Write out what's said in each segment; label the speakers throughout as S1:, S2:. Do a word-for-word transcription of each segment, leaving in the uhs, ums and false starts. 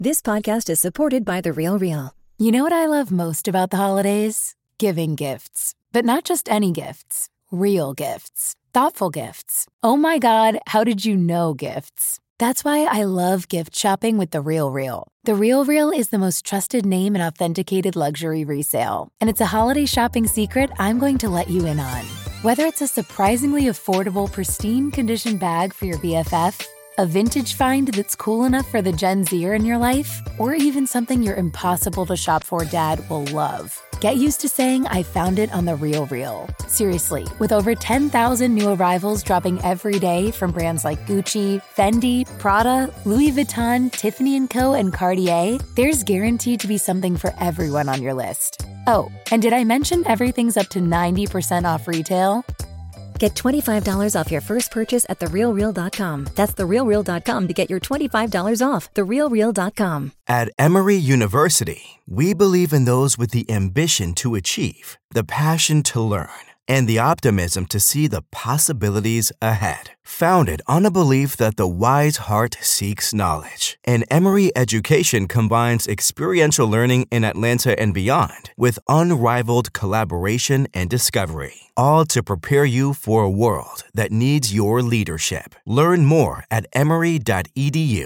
S1: This podcast is supported by The Real Real.
S2: You know what I love most about the holidays? Giving gifts. But not just any gifts. Real gifts. Thoughtful gifts. Oh my God, how did you know gifts? That's why I love gift shopping with The Real Real. The Real Real is the most trusted name in authenticated luxury resale. And it's a holiday shopping secret I'm going to let you in on. Whether it's a surprisingly affordable, pristine condition bag for your B F F, a vintage find that's cool enough for the Gen Zer in your life, or even something your impossible to shop for dad will love. Get used to saying I found it on The Real Real. Seriously, with over ten thousand new arrivals dropping every day from brands like Gucci, Fendi, Prada, Louis Vuitton, Tiffany and Co, and Cartier, there's guaranteed to be something for everyone on your list. Oh, and did I mention everything's up to ninety percent off retail?
S1: Get twenty-five dollars off your first purchase at the real real dot com. That's the real real dot com to get your twenty-five dollars off. the real real dot com.
S3: At Emory University, we believe in those with the ambition to achieve, the passion to learn, and the optimism to see the possibilities ahead. Founded on a belief that the wise heart seeks knowledge, and Emory education combines experiential learning in Atlanta and beyond with unrivaled collaboration and discovery, all to prepare you for a world that needs your leadership. Learn more at emory dot e d u.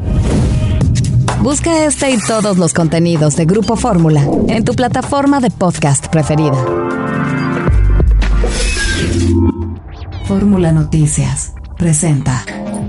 S4: Busca este y todos los contenidos de Grupo Fórmula en tu plataforma de podcast preferida. Fórmula Noticias presenta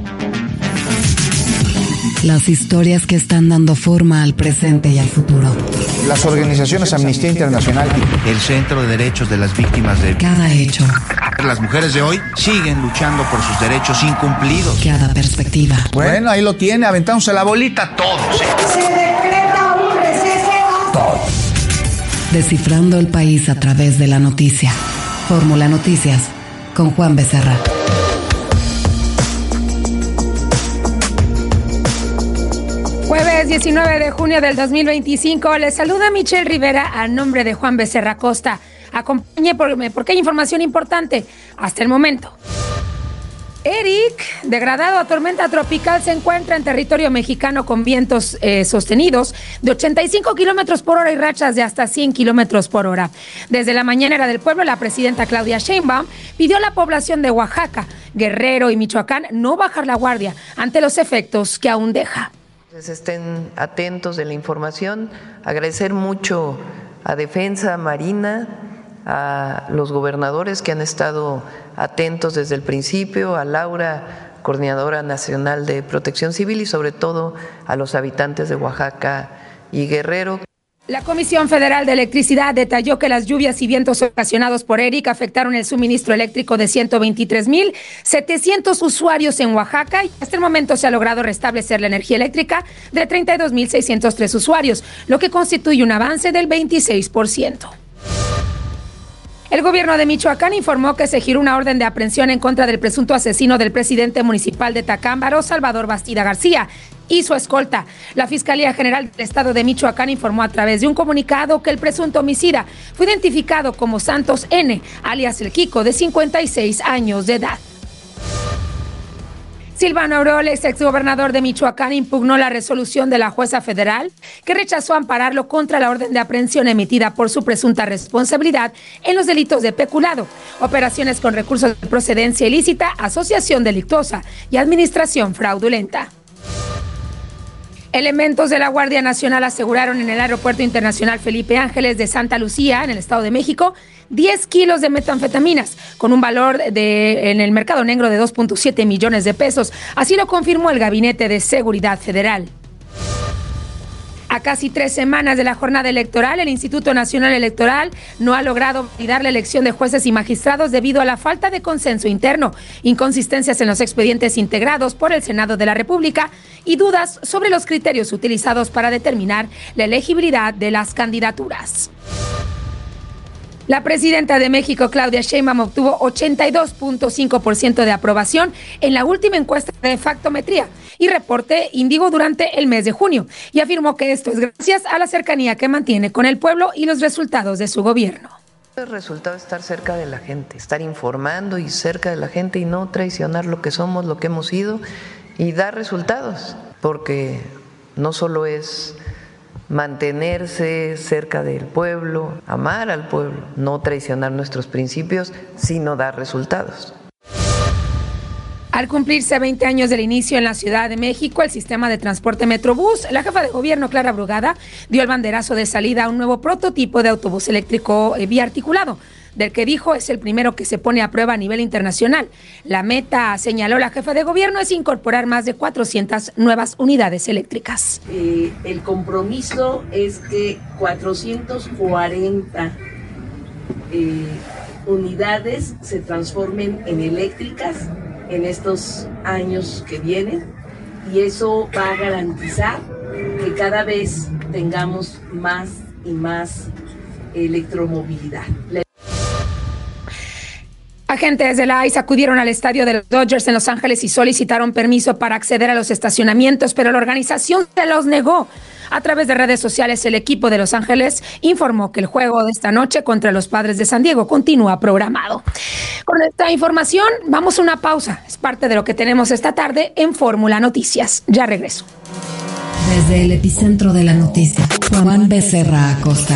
S4: las historias que están dando forma al presente y al futuro.
S5: Las organizaciones Amnistía Internacional y
S6: el Centro de Derechos de las Víctimas de
S4: cada hecho.
S6: Las mujeres de hoy siguen luchando por sus derechos incumplidos.
S4: Cada perspectiva.
S5: Bueno, ahí lo tiene, aventándose la bolita todos. ¿eh?
S7: Se decreta un receso.
S5: Todos.
S4: Descifrando el país a través de la noticia. Fórmula Noticias con Juan Becerra.
S8: Jueves diecinueve de junio del dos mil veinticinco, les saluda Michelle Rivera a nombre de Juan Becerra Costa. Acompañe por, porque hay información importante hasta el momento. Eric, degradado a tormenta tropical, se encuentra en territorio mexicano con vientos eh, sostenidos de ochenta y cinco kilómetros por hora y rachas de hasta cien kilómetros por hora. Desde la mañanera del pueblo, la presidenta Claudia Sheinbaum pidió a la población de Oaxaca, Guerrero y Michoacán no bajar la guardia ante los efectos que aún deja.
S9: Estén atentos de la información, agradecer mucho a Defensa, Marina, a los gobernadores que han estado atentos desde el principio, a Laura, Coordinadora Nacional de Protección Civil, y sobre todo a los habitantes de Oaxaca y Guerrero.
S8: La Comisión Federal de Electricidad detalló que las lluvias y vientos ocasionados por Eric afectaron el suministro eléctrico de ciento veintitrés mil setecientos usuarios en Oaxaca y hasta el momento se ha logrado restablecer la energía eléctrica de treinta y dos mil seiscientos tres usuarios, lo que constituye un avance del veintiséis por ciento. El gobierno de Michoacán informó que se giró una orden de aprehensión en contra del presunto asesino del presidente municipal de Tacámbaro, Salvador Bastida García, y su escolta. La Fiscalía General del Estado de Michoacán informó a través de un comunicado que el presunto homicida fue identificado como Santos N., alias El Kiko, de cincuenta y seis años de edad. Silvano Aureoles, exgobernador de Michoacán, impugnó la resolución de la jueza federal que rechazó ampararlo contra la orden de aprehensión emitida por su presunta responsabilidad en los delitos de peculado, operaciones con recursos de procedencia ilícita, asociación delictuosa y administración fraudulenta. Elementos de la Guardia Nacional aseguraron en el Aeropuerto Internacional Felipe Ángeles de Santa Lucía, en el Estado de México, diez kilos de metanfetaminas, con un valor de, en el mercado negro de dos punto siete millones de pesos. Así lo confirmó el Gabinete de Seguridad Federal. A casi tres semanas de la jornada electoral, el Instituto Nacional Electoral no ha logrado validar la elección de jueces y magistrados debido a la falta de consenso interno, inconsistencias en los expedientes integrados por el Senado de la República y dudas sobre los criterios utilizados para determinar la elegibilidad de las candidaturas. La presidenta de México, Claudia Sheinbaum, obtuvo ochenta y dos punto cinco por ciento de aprobación en la última encuesta de factometría y reporte Índigo durante el mes de junio, y afirmó que esto es gracias a la cercanía que mantiene con el pueblo y los resultados de su gobierno.
S9: El resultado es estar cerca de la gente, estar informando y cerca de la gente y no traicionar lo que somos, lo que hemos sido, y dar resultados, porque no solo es mantenerse cerca del pueblo, amar al pueblo, no traicionar nuestros principios, sino dar resultados.
S8: Al cumplirse veinte años del inicio en la Ciudad de México, el sistema de transporte Metrobús, la jefa de gobierno, Clara Brugada, dio el banderazo de salida a un nuevo prototipo de autobús eléctrico biarticulado, del que dijo es el primero que se pone a prueba a nivel internacional. La meta, señaló la jefa de gobierno, es incorporar más de cuatrocientas nuevas unidades eléctricas.
S10: Eh, el compromiso es que cuatrocientas cuarenta eh, unidades se transformen en eléctricas en estos años que vienen, y eso va a garantizar que cada vez tengamos más y más electromovilidad.
S8: Agentes de la I C E acudieron al estadio de los Dodgers en Los Ángeles y solicitaron permiso para acceder a los estacionamientos, pero la organización se los negó. A través de redes sociales, el equipo de Los Ángeles informó que el juego de esta noche contra los Padres de San Diego continúa programado. Con esta información, vamos a una pausa. Es parte de lo que tenemos esta tarde en Fórmula Noticias. Ya regreso.
S4: Desde el epicentro de la noticia, Juan Becerra Acosta.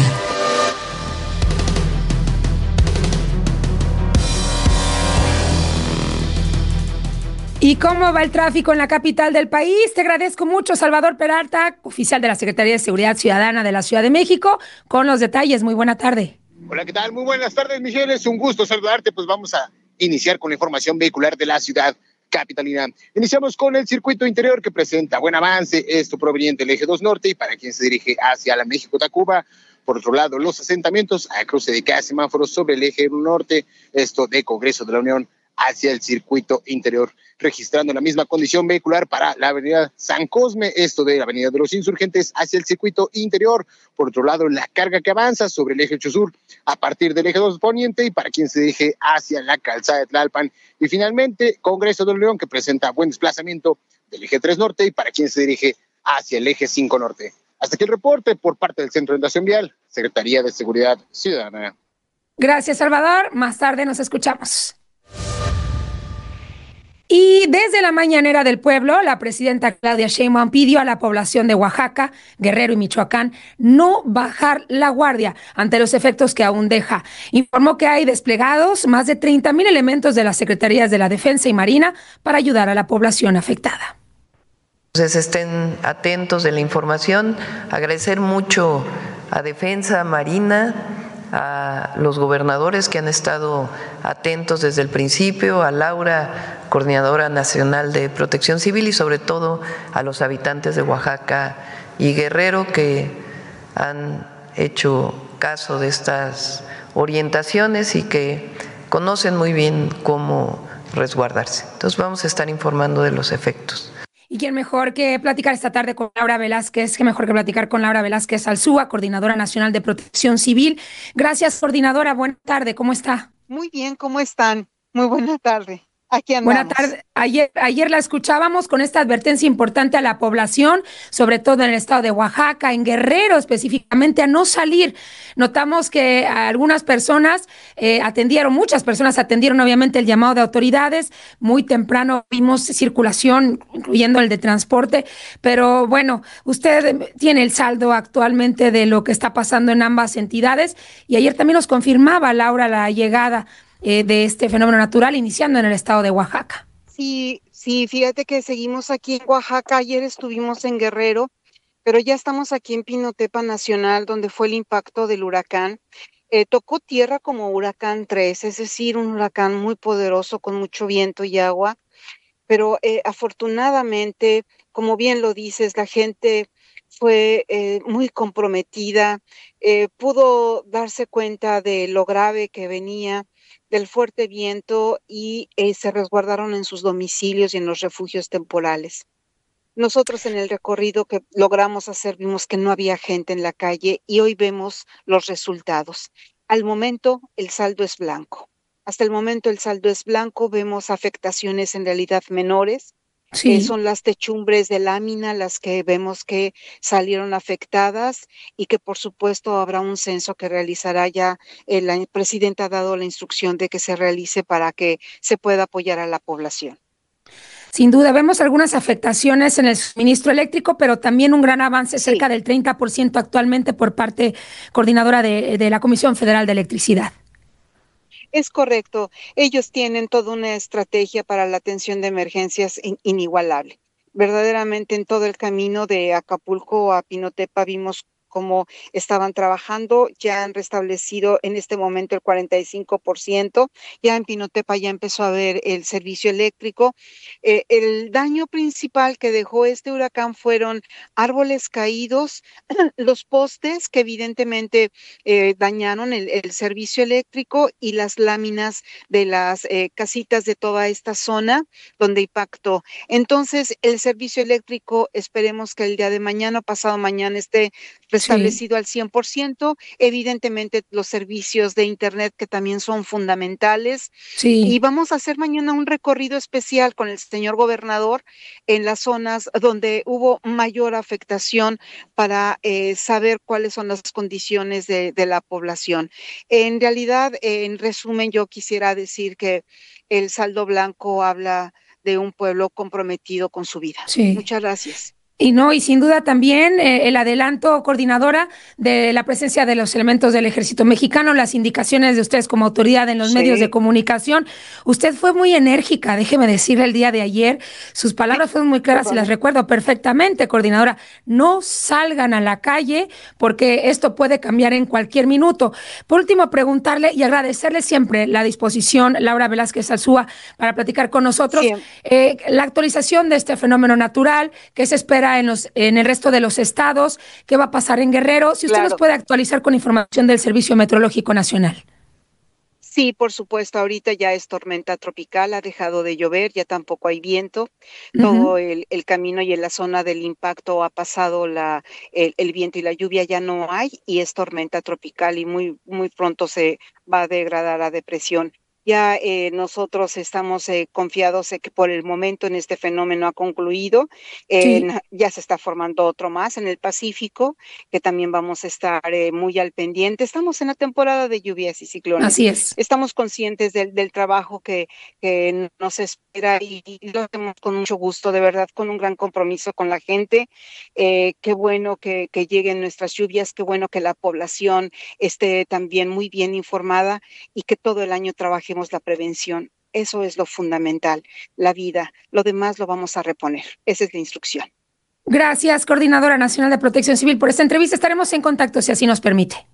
S8: ¿Y cómo va el tráfico en la capital del país? Te agradezco mucho, Salvador Peralta, oficial de la Secretaría de Seguridad Ciudadana de la Ciudad de México, con los detalles. Muy buena tarde.
S11: Hola, ¿qué tal? Muy buenas tardes, Michelle. Es un gusto saludarte. Pues vamos a iniciar con la información vehicular de la ciudad capitalina. Iniciamos con el circuito interior, que presenta buen avance, esto proveniente del eje dos norte y para quien se dirige hacia la México-Tacuba. Por otro lado, los asentamientos a cruce de cada semáforo sobre el eje norte, esto de Congreso de la Unión hacia el circuito interior, registrando la misma condición vehicular para la avenida San Cosme, esto de la avenida de los Insurgentes hacia el circuito interior. Por otro lado, la carga que avanza sobre el eje ocho sur a partir del eje dos poniente y para quien se dirige hacia la calzada de Tlalpan. Y finalmente, Congreso de la Unión, que presenta buen desplazamiento del eje tres norte y para quien se dirige hacia el eje cinco norte. Hasta aquí el reporte por parte del Centro de Orientación Vial, Secretaría de Seguridad Ciudadana.
S8: Gracias, Salvador. Más tarde nos escuchamos. Y desde la mañanera del pueblo, la presidenta Claudia Sheinbaum pidió a la población de Oaxaca, Guerrero y Michoacán no bajar la guardia ante los efectos que aún deja. Informó que hay desplegados más de treinta mil elementos de las Secretarías de la Defensa y Marina para ayudar a la población afectada.
S9: Entonces estén atentos de la información. Agradecer mucho a Defensa, Marina, a los gobernadores que han estado atentos desde el principio, a Laura, Coordinadora Nacional de Protección Civil, y sobre todo a los habitantes de Oaxaca y Guerrero que han hecho caso de estas orientaciones y que conocen muy bien cómo resguardarse. Entonces vamos a estar informando de los efectos.
S8: ¿Y quién mejor que platicar esta tarde con Laura Velázquez? ¿Qué mejor que platicar con Laura Velázquez Alzúa, Coordinadora Nacional de Protección Civil? Gracias, coordinadora. Buena tarde. ¿Cómo está?
S12: Muy bien, ¿cómo están? Muy buena tarde. Aquí andamos.
S8: Buena tarde. Ayer, ayer la escuchábamos con esta advertencia importante a la población, sobre todo en el estado de Oaxaca, en Guerrero específicamente, a no salir. Notamos que algunas personas eh, atendieron, muchas personas atendieron obviamente el llamado de autoridades. Muy temprano vimos circulación, incluyendo el de transporte, pero bueno, usted tiene el saldo actualmente de lo que está pasando en ambas entidades y ayer también nos confirmaba, Laura, la llegada Eh, de este fenómeno natural iniciando en el estado de Oaxaca.
S12: Sí, sí, fíjate que seguimos aquí en Oaxaca, ayer estuvimos en Guerrero, pero ya estamos aquí en Pinotepa Nacional, donde fue el impacto del huracán. Eh, tocó tierra como huracán tres, es decir, un huracán muy poderoso con mucho viento y agua, pero eh, afortunadamente, como bien lo dices, la gente fue eh, muy comprometida, eh, pudo darse cuenta de lo grave que venía, del fuerte viento y eh, se resguardaron en sus domicilios y en los refugios temporales. Nosotros en el recorrido que logramos hacer vimos que no había gente en la calle y hoy vemos los resultados. Al momento el saldo es blanco. Hasta el momento el saldo es blanco, vemos afectaciones en realidad menores. Sí. Eh, son las techumbres de lámina las que vemos que salieron afectadas y que por supuesto habrá un censo que realizará ya, eh, la presidenta ha dado la instrucción de que se realice para que se pueda apoyar a la población.
S8: Sin duda, vemos algunas afectaciones en el suministro eléctrico, pero también un gran avance, sí. cerca del treinta por ciento actualmente por parte coordinadora de, de la Comisión Federal de Electricidad.
S12: Es correcto. Ellos tienen toda una estrategia para la atención de emergencias in- inigualable. Verdaderamente en todo el camino de Acapulco a Pinotepa vimos cómo estaban trabajando, ya han restablecido en este momento el cuarenta y cinco por ciento, ya en Pinotepa ya empezó a haber el servicio eléctrico. Eh, el daño principal que dejó este huracán fueron árboles caídos, los postes que evidentemente eh, dañaron el, el servicio eléctrico y las láminas de las eh, casitas de toda esta zona donde impactó. Entonces, el servicio eléctrico, esperemos que el día de mañana, pasado mañana, esté establecido sí. al cien por ciento, evidentemente los servicios de internet que también son fundamentales, sí. y vamos a hacer mañana un recorrido especial con el señor gobernador en las zonas donde hubo mayor afectación para eh, saber cuáles son las condiciones de, de la población. En realidad, eh, en resumen, yo quisiera decir que el saldo blanco habla de un pueblo comprometido con su vida. Sí. Muchas gracias.
S8: Y no, y sin duda también eh, el adelanto, coordinadora, de la presencia de los elementos del Ejército Mexicano, las indicaciones de ustedes como autoridad en los sí. medios de comunicación. Usted fue muy enérgica, déjeme decirle, el día de ayer. Sus palabras fueron muy claras y las recuerdo perfectamente, coordinadora. No salgan a la calle porque esto puede cambiar en cualquier minuto. Por último, preguntarle y agradecerle siempre la disposición, Laura Velázquez Alzúa, para platicar con nosotros. Sí. Eh, la actualización de este fenómeno natural que se espera En, los, en el resto de los estados, qué va a pasar en Guerrero, si usted claro. nos puede actualizar con información del Servicio Meteorológico Nacional.
S12: Sí, por supuesto, ahorita ya es tormenta tropical, ha dejado de llover, ya tampoco hay viento, uh-huh. todo el, el camino y en la zona del impacto ha pasado la, el, el viento y la lluvia ya no hay y es tormenta tropical y muy, muy pronto se va a degradar a depresión. Ya eh, nosotros estamos eh, confiados en que por el momento en este fenómeno ha concluido. Eh, sí. Ya se está formando otro más en el Pacífico, que también vamos a estar eh, muy al pendiente. Estamos en la temporada de lluvias y ciclones.
S8: Así es.
S12: Estamos conscientes del, del trabajo que, que nos espera y, y lo hacemos con mucho gusto, de verdad, con un gran compromiso con la gente. Eh, qué bueno que, que lleguen nuestras lluvias, qué bueno que la población esté también muy bien informada y que todo el año trabajemos la prevención. Eso es lo fundamental, la vida. Lo demás lo vamos a reponer. Esa es la instrucción.
S8: Gracias, Coordinadora Nacional de Protección Civil, por esta entrevista. Estaremos en contacto si así nos permite.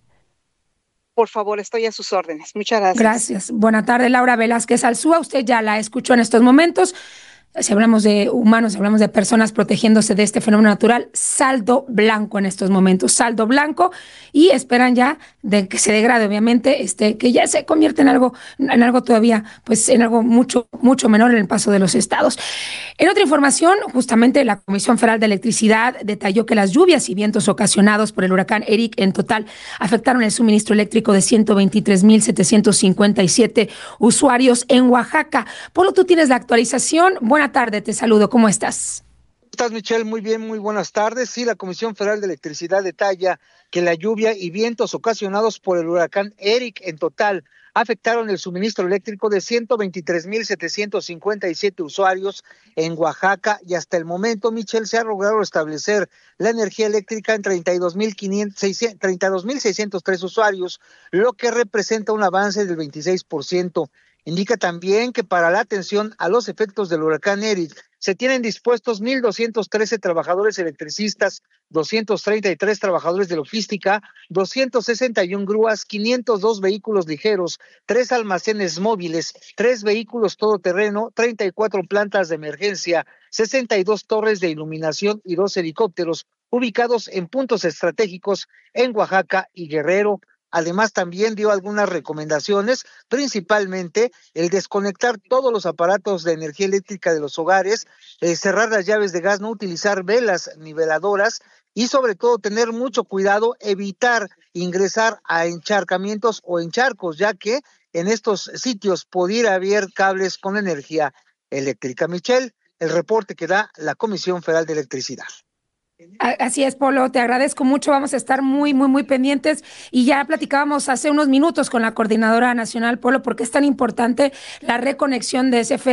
S12: Por favor, estoy a sus órdenes. Muchas gracias.
S8: Gracias. Buena tarde, Laura Velázquez Alzúa. Usted ya la escuchó en estos momentos. Si hablamos de humanos, si hablamos de personas protegiéndose de este fenómeno natural, saldo blanco en estos momentos, saldo blanco, y esperan ya de que se degrade, obviamente, este, que ya se convierta en algo, en algo todavía, pues en algo mucho, mucho menor en el paso de los estados. En otra información, justamente la Comisión Federal de Electricidad detalló que las lluvias y vientos ocasionados por el huracán Eric en total afectaron el suministro eléctrico de ciento veintitrés mil setecientos cincuenta y siete usuarios en Oaxaca. Polo, tú tienes la actualización. Bueno, Buenas tardes, te saludo, ¿cómo estás?
S13: ¿Cómo estás, Michelle? Muy bien, muy buenas tardes. Sí, la Comisión Federal de Electricidad detalla que la lluvia y vientos ocasionados por el huracán Eric en total afectaron el suministro eléctrico de ciento veintitrés mil setecientos cincuenta y siete usuarios en Oaxaca y hasta el momento, Michelle, se ha logrado establecer la energía eléctrica en treinta y dos mil seiscientos tres usuarios, lo que representa un avance del veintiséis por ciento. Indica también que para la atención a los efectos del huracán Eric se tienen dispuestos mil doscientos trece trabajadores electricistas, doscientos treinta y tres trabajadores de logística, doscientas sesenta y una grúas, quinientos dos vehículos ligeros, tres almacenes móviles, tres vehículos todoterreno, treinta y cuatro plantas de emergencia, sesenta y dos torres de iluminación y dos helicópteros ubicados en puntos estratégicos en Oaxaca y Guerrero. Además, también dio algunas recomendaciones, principalmente el desconectar todos los aparatos de energía eléctrica de los hogares, eh, cerrar las llaves de gas, no utilizar velas niveladoras y sobre todo tener mucho cuidado, evitar ingresar a encharcamientos o encharcos, ya que en estos sitios pudiera haber cables con energía eléctrica. Michelle, el reporte que da la Comisión Federal de Electricidad.
S8: Así es, Polo, te agradezco mucho, vamos a estar muy, muy, muy pendientes y ya platicábamos hace unos minutos con la Coordinadora Nacional, Polo, porque es tan importante la reconexión de C F E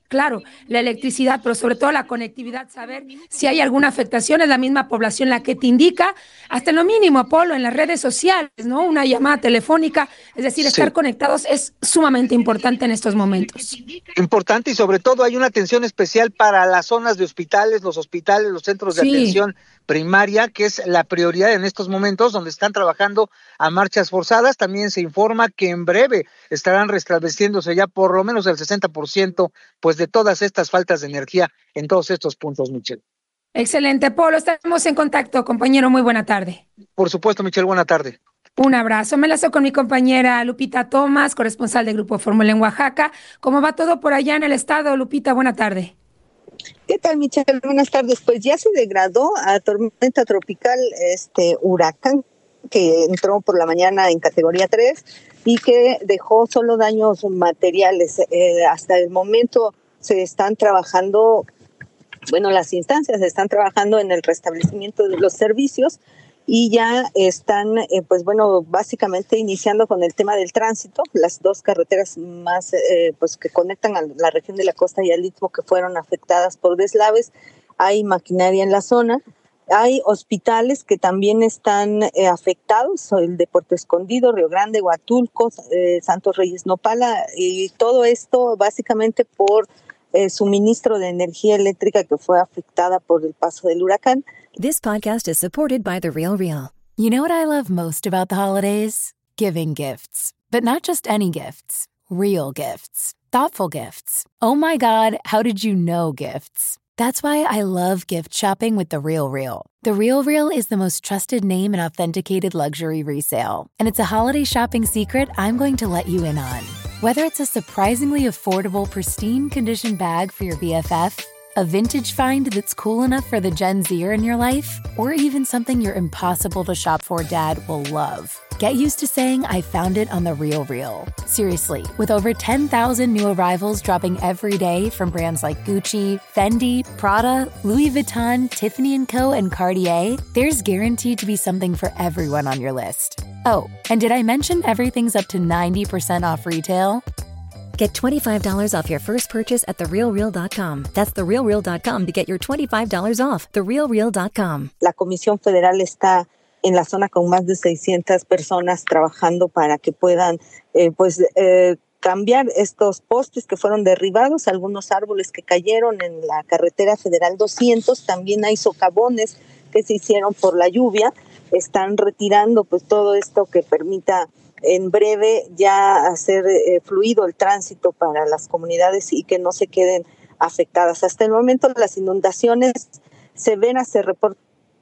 S8: claro, la electricidad, pero sobre todo la conectividad, saber si hay alguna afectación, es la misma población la que te indica, hasta en lo mínimo, Polo, en las redes sociales, ¿no? Una llamada telefónica, es decir, estar sí. conectados es sumamente importante en estos momentos.
S13: Importante, y sobre todo hay una atención especial para las zonas de hospitales, los hospitales, los centros de sí. atención primaria, que es la prioridad en estos momentos, donde están trabajando a marchas forzadas. También se informa que en breve estarán restableciéndose ya por lo menos el sesenta por ciento pues de todas estas faltas de energía en todos estos puntos, Michelle.
S8: Excelente, Polo, estamos en contacto, compañero, muy buena tarde.
S13: Por supuesto, Michelle, buena tarde.
S8: Un abrazo. Me enlazo con mi compañera Lupita Tomás, corresponsal de Grupo Fórmula en Oaxaca. ¿Cómo va todo por allá en el estado, Lupita? Buena tarde.
S14: ¿Qué tal, Michelle? Buenas tardes. Pues ya se degradó a tormenta tropical este huracán que entró por la mañana en categoría tres y que dejó solo daños materiales. Eh, hasta el momento se están trabajando, bueno, las instancias están trabajando en el restablecimiento de los servicios y ya están, eh, pues bueno, básicamente iniciando con el tema del tránsito, las dos carreteras más, eh, pues que conectan a la región de la costa y al Istmo que fueron afectadas por deslaves. Hay maquinaria en la zona, hay hospitales que también están eh, afectados, el de Puerto Escondido, Río Grande, Huatulco, eh, Santos Reyes, Nopala, y todo esto básicamente por eh, suministro de energía eléctrica que fue afectada por el paso del huracán.
S1: This podcast is supported by The Real Real.
S2: You know what I love most about the holidays? Giving gifts. But not just any gifts. Real gifts. Thoughtful gifts. Oh my God, how did you know gifts? That's why I love gift shopping with The Real Real. The Real Real is the most trusted name in authenticated luxury resale. And it's a holiday shopping secret I'm going to let you in on. Whether it's a surprisingly affordable, pristine condition bag for your B F F, a vintage find that's cool enough for the Gen Zer in your life, or even something your impossible to shop for dad will love. Get used to saying I found it on The Real Real. Seriously, with over ten thousand new arrivals dropping every day from brands like Gucci, Fendi, Prada, Louis Vuitton, Tiffany and Co, and Cartier, there's guaranteed to be something for everyone on your list. Oh, and did I mention everything's up to ninety percent off retail?
S1: Get twenty-five dollars off your first purchase at the real real dot com. That's the real real dot com to get your twenty-five dollars off. the real real dot com.
S14: La Comisión Federal está en la zona con más de seiscientas personas trabajando para que puedan eh, pues eh, cambiar estos postes que fueron derribados, algunos árboles que cayeron en la carretera federal doscientos, también hay socavones que se hicieron por la lluvia, están retirando pues todo esto que permita en breve ya hacer eh, fluido el tránsito para las comunidades y que no se queden afectadas. Hasta el momento las inundaciones severas se reportan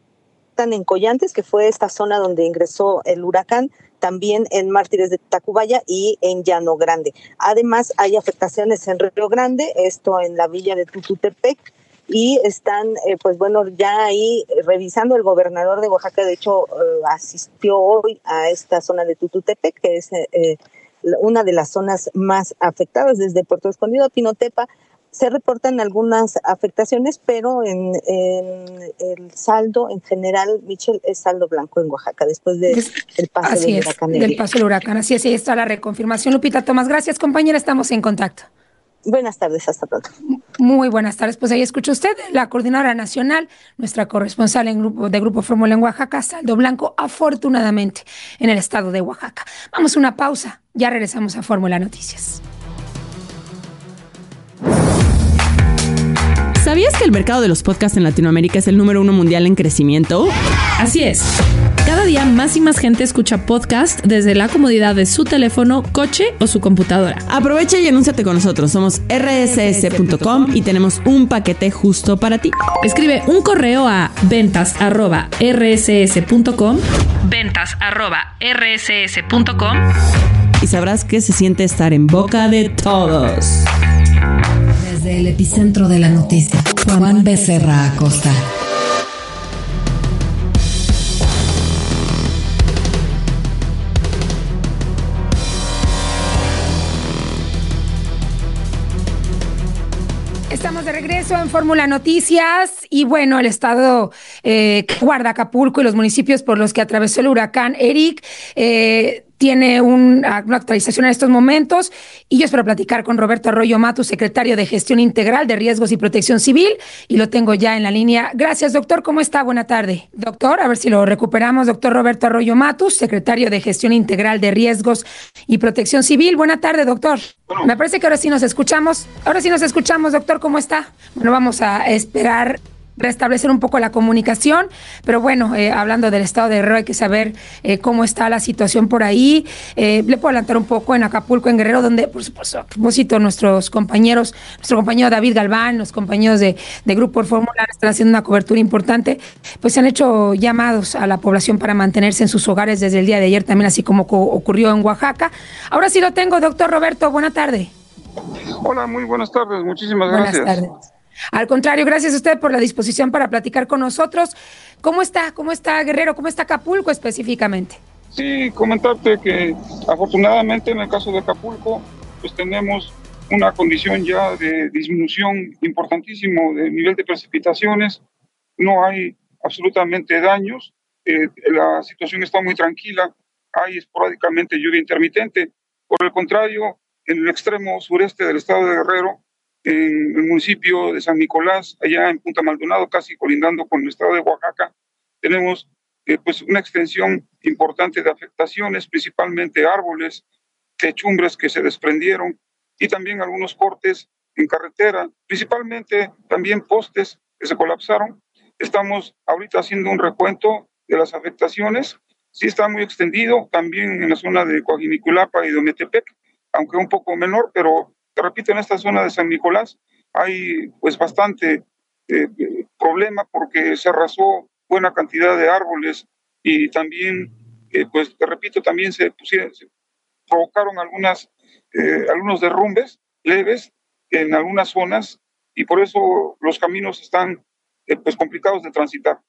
S14: en Collantes, que fue esta zona donde ingresó el huracán, también en Mártires de Tacubaya y en Llano Grande. Además hay afectaciones en Río Grande, esto en la villa de Tututepec, y están, eh, pues bueno, ya ahí revisando. El gobernador de Oaxaca, de hecho, eh, asistió hoy a esta zona de Tututepec, que es eh, una de las zonas más afectadas. Desde Puerto Escondido a Pinotepa se reportan algunas afectaciones, pero en, en el saldo en general, Michelle, es saldo blanco en Oaxaca después de, del paso
S8: Así
S14: del
S8: es,
S14: huracán.
S8: Del paso del huracán. Así es, ahí está la reconfirmación. Lupita Tomás, gracias, compañera, estamos en contacto.
S14: Buenas tardes, hasta pronto.
S8: Muy buenas tardes. Pues ahí escucha usted, la coordinadora nacional, nuestra corresponsal en grupo de Grupo Fórmula en Oaxaca, saldo blanco, afortunadamente, en el estado de Oaxaca. Vamos a una pausa, ya regresamos a Fórmula Noticias.
S15: ¿Sabías que el mercado de los podcasts en Latinoamérica es el número uno mundial en crecimiento?
S16: Así es. Cada día más y más gente escucha podcast desde la comodidad de su teléfono, coche o su computadora.
S15: Aprovecha y anúnciate con nosotros. Somos erre ese ese punto com y tenemos un paquete justo para ti.
S16: Escribe un correo a ventas arroba erre ese ese punto com, ventas arroba erre ese ese punto com,
S15: y sabrás que se siente estar en boca de todos.
S4: Desde el epicentro de la noticia, Juan Becerra Acosta.
S8: Estamos Estamos de regreso en Fórmula Noticias y bueno, el estado eh, que guarda Acapulco y los municipios por los que atravesó el huracán Eric eh, tiene un, una actualización en estos momentos y yo espero platicar con Roberto Arroyo Matus, secretario de Gestión Integral de Riesgos y Protección Civil, y lo tengo ya en la línea. Gracias, doctor. ¿Cómo está? Buena tarde. Doctor, a ver si lo recuperamos. Doctor Roberto Arroyo Matus, secretario de Gestión Integral de Riesgos y Protección Civil. Buena tarde, doctor. Me parece que ahora sí nos escuchamos. Ahora sí nos escuchamos, doctor. ¿Cómo está? Bueno, vamos a esperar restablecer un poco la comunicación, pero bueno, eh, hablando del estado de Guerrero, hay que saber eh, cómo está la situación por ahí. Eh, le puedo adelantar un poco en Acapulco, en Guerrero, donde, por supuesto, a propósito, nuestros compañeros, nuestro compañero David Galván, los compañeros de, de Grupo Fórmula están haciendo una cobertura importante, pues se han hecho llamados a la población para mantenerse en sus hogares desde el día de ayer también, así como ocurrió en Oaxaca. Ahora sí lo tengo, doctor Roberto, buena tarde.
S17: Hola, muy buenas tardes, muchísimas gracias.
S8: Buenas tardes. Al contrario, gracias a usted por la disposición para platicar con nosotros. ¿Cómo está? ¿Cómo está Guerrero? ¿Cómo está Acapulco específicamente?
S17: Sí, comentarte que afortunadamente en el caso de Acapulco, pues tenemos una condición ya de disminución importantísimo del nivel de precipitaciones. No hay absolutamente daños. Eh, la situación está muy tranquila. Hay esporádicamente lluvia intermitente. Por el contrario, en el extremo sureste del estado de Guerrero, en el municipio de San Nicolás, allá en Punta Maldonado, casi colindando con el estado de Oaxaca, tenemos eh, pues una extensión importante de afectaciones, principalmente árboles, techumbres que se desprendieron y también algunos cortes en carretera, principalmente también postes que se colapsaron. Estamos ahorita haciendo un recuento de las afectaciones. Sí está muy extendido, también en la zona de Coajiniculapa y de Ometepec, aunque un poco menor, pero te repito, en esta zona de San Nicolás hay pues bastante eh, problema porque se arrasó buena cantidad de árboles y también, eh, pues te repito, también se, pusieron, se provocaron algunas, eh, algunos derrumbes leves en algunas zonas y por eso los caminos están eh, pues complicados de transitar.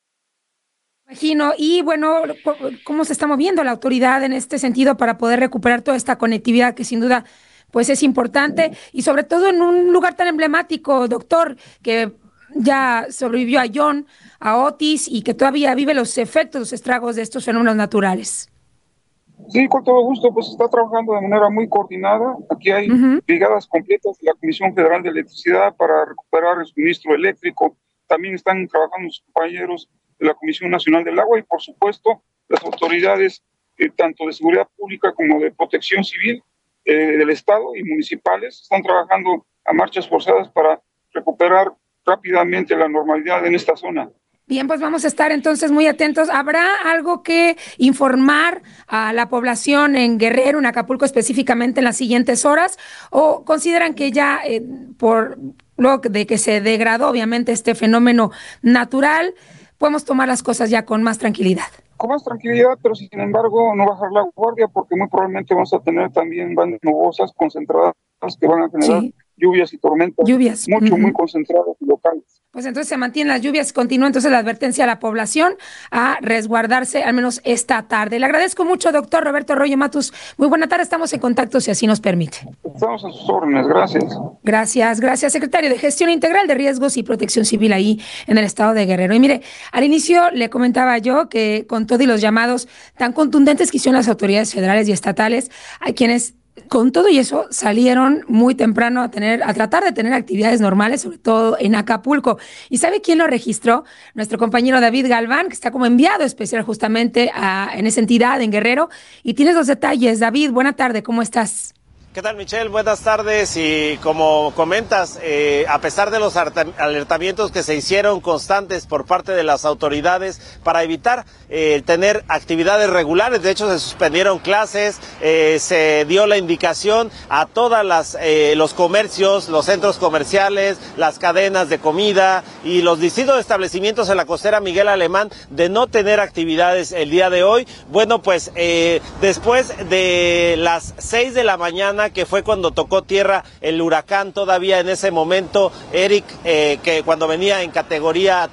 S8: Imagino, y bueno, ¿cómo se está moviendo la autoridad en este sentido para poder recuperar toda esta conectividad que sin duda pues es importante y sobre todo en un lugar tan emblemático, doctor, que ya sobrevivió a John, a Otis y que todavía vive los efectos, los estragos de estos fenómenos naturales?
S17: Sí, con todo gusto, pues está trabajando de manera muy coordinada. Aquí hay uh-huh. brigadas completas de la Comisión Federal de Electricidad para recuperar el suministro eléctrico. También están trabajando sus compañeros de la Comisión Nacional del Agua y, por supuesto, las autoridades eh, tanto de seguridad pública como de protección civil Eh, del Estado y municipales están trabajando a marchas forzadas para recuperar rápidamente la normalidad en esta zona.
S8: Bien, pues vamos a estar entonces muy atentos. ¿Habrá algo que informar a la población en Guerrero, en Acapulco específicamente en las siguientes horas? ¿O consideran que ya eh, por lo de que se degradó obviamente este fenómeno natural, podemos tomar las cosas ya con más tranquilidad?
S17: Con más tranquilidad, pero sin embargo no bajar la guardia porque muy probablemente vamos a tener también bandas nubosas concentradas que van a generar sí. lluvias y tormentas
S8: lluvias.
S17: mucho,
S8: uh-huh.
S17: muy concentradas y locales.
S8: Pues entonces se mantienen las lluvias, continúa entonces la advertencia a la población a resguardarse al menos esta tarde. Le agradezco mucho, doctor Roberto Arroyo Matus. Muy buena tarde, estamos en contacto si así nos permite.
S17: Estamos a sus órdenes, gracias.
S8: Gracias, gracias, secretario de Gestión Integral de Riesgos y Protección Civil ahí en el estado de Guerrero. Y mire, al inicio le comentaba yo que con todo y los llamados tan contundentes que hicieron las autoridades federales y estatales, hay quienes con todo y eso salieron muy temprano a tener, a tratar de tener actividades normales, sobre todo en Acapulco. ¿Y sabe quién lo registró? Nuestro compañero David Galván, que está como enviado especial justamente a, en esa entidad, en Guerrero. Y tienes los detalles. David, buena tarde, ¿cómo estás?
S18: ¿Qué tal, Michelle? Buenas tardes. Y como comentas, eh, a pesar de los alertamientos que se hicieron constantes por parte de las autoridades para evitar eh, tener actividades regulares, de hecho se suspendieron clases, eh, se dio la indicación a todas las eh, los comercios, los centros comerciales, las cadenas de comida y los distintos establecimientos en la costera Miguel Alemán de no tener actividades el día de hoy. Bueno, pues eh, después de las seis de la mañana, que fue cuando tocó tierra el huracán, todavía en ese momento Eric, eh, que cuando venía en categoría tres,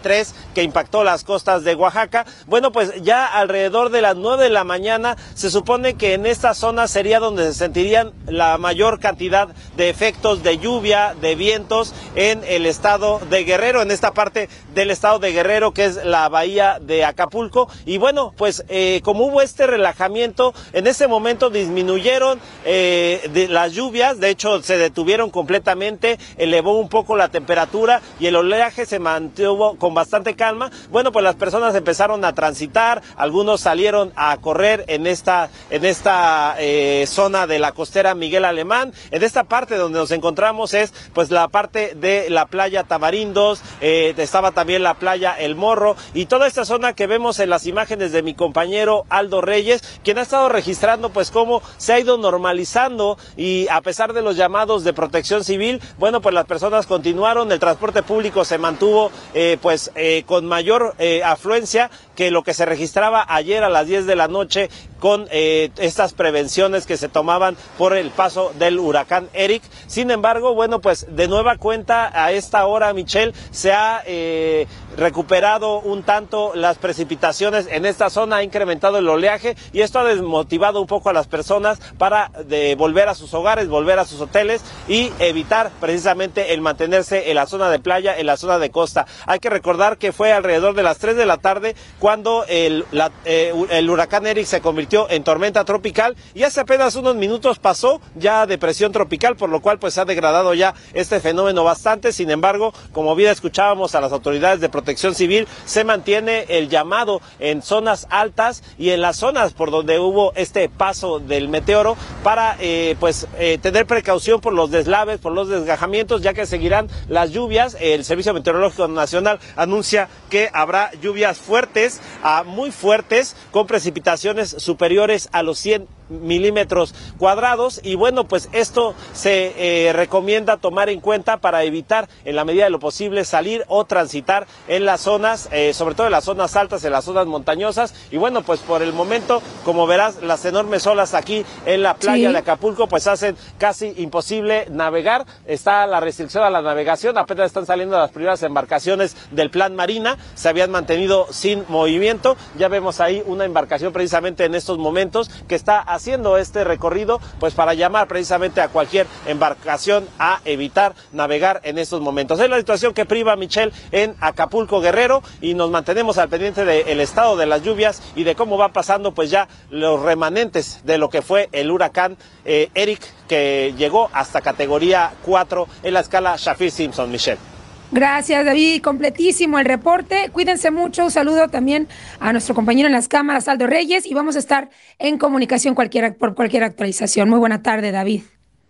S18: que impactó las costas de Oaxaca. Bueno, pues ya alrededor de las nueve de la mañana se supone que en esta zona sería donde se sentirían la mayor cantidad de efectos de lluvia, de vientos en el estado de Guerrero, en esta parte del estado de Guerrero que es la bahía de Acapulco. Y bueno, pues eh, como hubo este relajamiento, en ese momento disminuyeron eh, de las lluvias, de hecho se detuvieron completamente, elevó un poco la temperatura y el oleaje se mantuvo con bastante calma. Bueno, pues las personas empezaron a transitar, algunos salieron a correr en esta, en esta eh, zona de la costera Miguel Alemán. En esta parte donde nos encontramos es pues la parte de la playa Tamarindos, eh, estaba también la playa El Morro y toda esta zona que vemos en las imágenes de mi compañero Aldo Reyes, quien ha estado registrando pues cómo se ha ido normalizando y a pesar de los llamados de Protección Civil, bueno, pues las personas continuaron, el transporte público se mantuvo eh, pues eh, con mayor eh, afluencia que lo que se registraba ayer a las diez de la noche con eh, estas prevenciones que se tomaban por el paso del huracán Eric. Sin embargo, bueno, pues de nueva cuenta a esta hora, Michelle, se ha eh, recuperado un tanto las precipitaciones en esta zona, ha incrementado el oleaje y esto ha desmotivado un poco a las personas para de volver a sus hogares, volver a sus hoteles y evitar precisamente el mantenerse en la zona de playa, en la zona de costa. Hay que recordar que fue alrededor de las tres de la tarde cuando el, la, eh, el huracán Eric se convirtió en tormenta tropical y hace apenas unos minutos pasó ya depresión tropical, por lo cual pues ha degradado ya este fenómeno bastante. Sin embargo, como bien escuchábamos a las autoridades de Protección Civil, se mantiene el llamado en zonas altas y en las zonas por donde hubo este paso del meteoro para eh, pues eh, tener precaución por los deslaves, por los desgajamientos, ya que seguirán las lluvias. El Servicio Meteorológico Nacional anuncia que habrá lluvias fuertes a muy fuertes con precipitaciones superiores a los cien milímetros cuadrados y bueno, pues esto se eh, recomienda tomar en cuenta para evitar en la medida de lo posible salir o transitar en las zonas, eh, sobre todo en las zonas altas, en las zonas montañosas y bueno, pues por el momento, como verás, las enormes olas aquí en la playa sí. de Acapulco pues hacen casi imposible navegar, está la restricción a la navegación, apenas están saliendo las primeras embarcaciones del Plan Marina, se habían mantenido sin movimiento, ya vemos ahí una embarcación precisamente en estos momentos que está haciendo este recorrido pues para llamar precisamente a cualquier embarcación a evitar navegar en estos momentos. Es la situación que priva, Michelle, en Acapulco, Guerrero, y nos mantenemos al pendiente del estado de las lluvias y de cómo va pasando pues ya los remanentes de lo que fue el huracán eh, Eric, que llegó hasta categoría cuatro en la escala Saffir-Simpson, Michelle.
S8: Gracias, David, completísimo el reporte, cuídense mucho, un saludo también a nuestro compañero en las cámaras, Aldo Reyes, y vamos a estar en comunicación cualquier, por cualquier actualización. Muy buena tarde, David.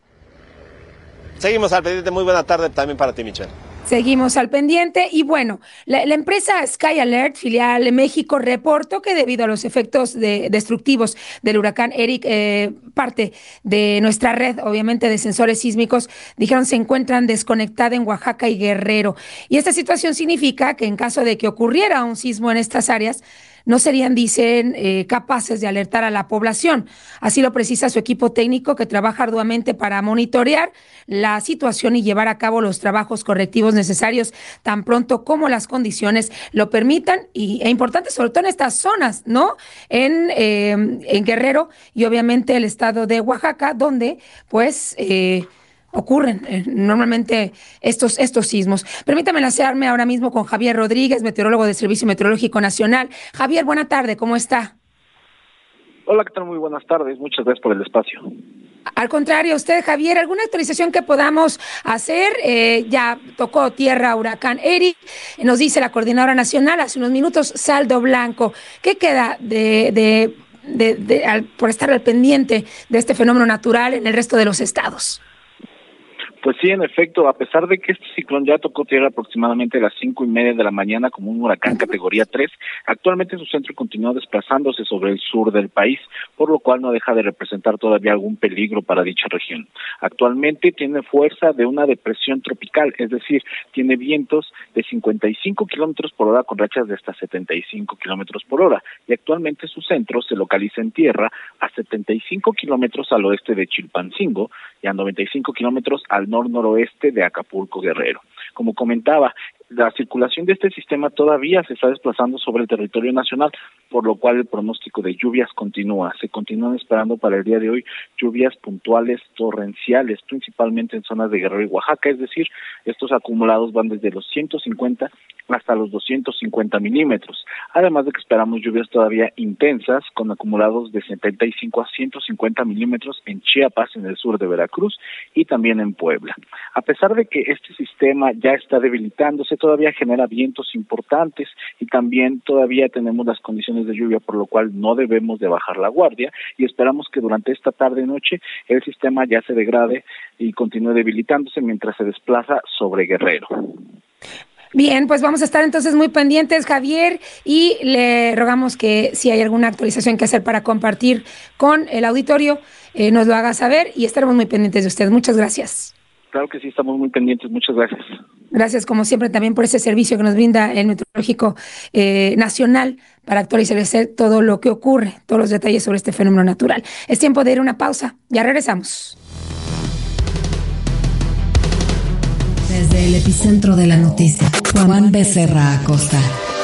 S18: Seguimos al pendiente, muy buena tarde también para ti, Michelle.
S8: Seguimos al pendiente y bueno, la, la empresa Sky Alert, filial de México, reportó que debido a los efectos de, destructivos del huracán Eric, eh, parte de nuestra red, obviamente, de sensores sísmicos, dijeron se encuentran desconectada en Oaxaca y Guerrero. Y esta situación significa que en caso de que ocurriera un sismo en estas áreas, no serían, dicen, eh, capaces de alertar a la población. Así lo precisa su equipo técnico, que trabaja arduamente para monitorear la situación y llevar a cabo los trabajos correctivos necesarios tan pronto como las condiciones lo permitan. Y es importante, sobre todo en estas zonas, ¿no? En, eh, en Guerrero y obviamente el estado de Oaxaca, donde pues eh, ocurren eh, normalmente estos, estos sismos. Permítame enlazarme ahora mismo con Javier Rodríguez, meteorólogo del Servicio Meteorológico Nacional. Javier, buena tarde, ¿cómo está?
S19: Hola, ¿qué tal? Muy buenas tardes, muchas gracias por el espacio.
S8: Al contrario, usted, Javier, ¿alguna actualización que podamos hacer? Eh, ya tocó tierra huracán Eric, nos dice la Coordinadora Nacional hace unos minutos, saldo blanco. ¿Qué queda de, de, de, de, de al, por estar al pendiente de este fenómeno natural en el resto de los estados?
S19: Pues sí, en efecto, a pesar de que este ciclón ya tocó tierra aproximadamente a las cinco y media de la mañana como un huracán categoría tres, actualmente su centro continúa desplazándose sobre el sur del país, por lo cual no deja de representar todavía algún peligro para dicha región. Actualmente tiene fuerza de una depresión tropical, es decir, tiene vientos de cincuenta y cinco kilómetros por hora con rachas de hasta setenta y cinco kilómetros por hora, y actualmente su centro se localiza en tierra a setenta y cinco kilómetros al oeste de Chilpancingo y a noventa y cinco kilómetros al nor-noroeste de Acapulco, Guerrero. Como comentaba, la circulación de este sistema todavía se está desplazando sobre el territorio nacional, por lo cual el pronóstico de lluvias continúa. Se continúan esperando para el día de hoy lluvias puntuales torrenciales, principalmente en zonas de Guerrero y Oaxaca, es decir, estos acumulados van desde los ciento cincuenta hasta los doscientos cincuenta milímetros. Además de que esperamos lluvias todavía intensas, con acumulados de setenta y cinco a ciento cincuenta milímetros en Chiapas, en el sur de Veracruz, y también en Puebla. A pesar de que este sistema ya está debilitándose, todavía genera vientos importantes y también todavía tenemos las condiciones de lluvia, por lo cual no debemos de bajar la guardia y esperamos que durante esta tarde y noche el sistema ya se degrade y continúe debilitándose mientras se desplaza sobre Guerrero.
S8: Bien, pues vamos a estar entonces muy pendientes, Javier, y le rogamos que si hay alguna actualización que hacer para compartir con el auditorio, eh, nos lo haga saber y estaremos muy pendientes de usted. Muchas gracias.
S19: Claro que sí, estamos muy pendientes. Muchas gracias.
S8: Gracias, como siempre, también por ese servicio que nos brinda el Meteorológico eh, Nacional para actualizar todo lo que ocurre, todos los detalles sobre este fenómeno natural. Es tiempo de ir a una pausa. Ya regresamos.
S4: Desde el epicentro de la noticia, Juan Becerra Acosta.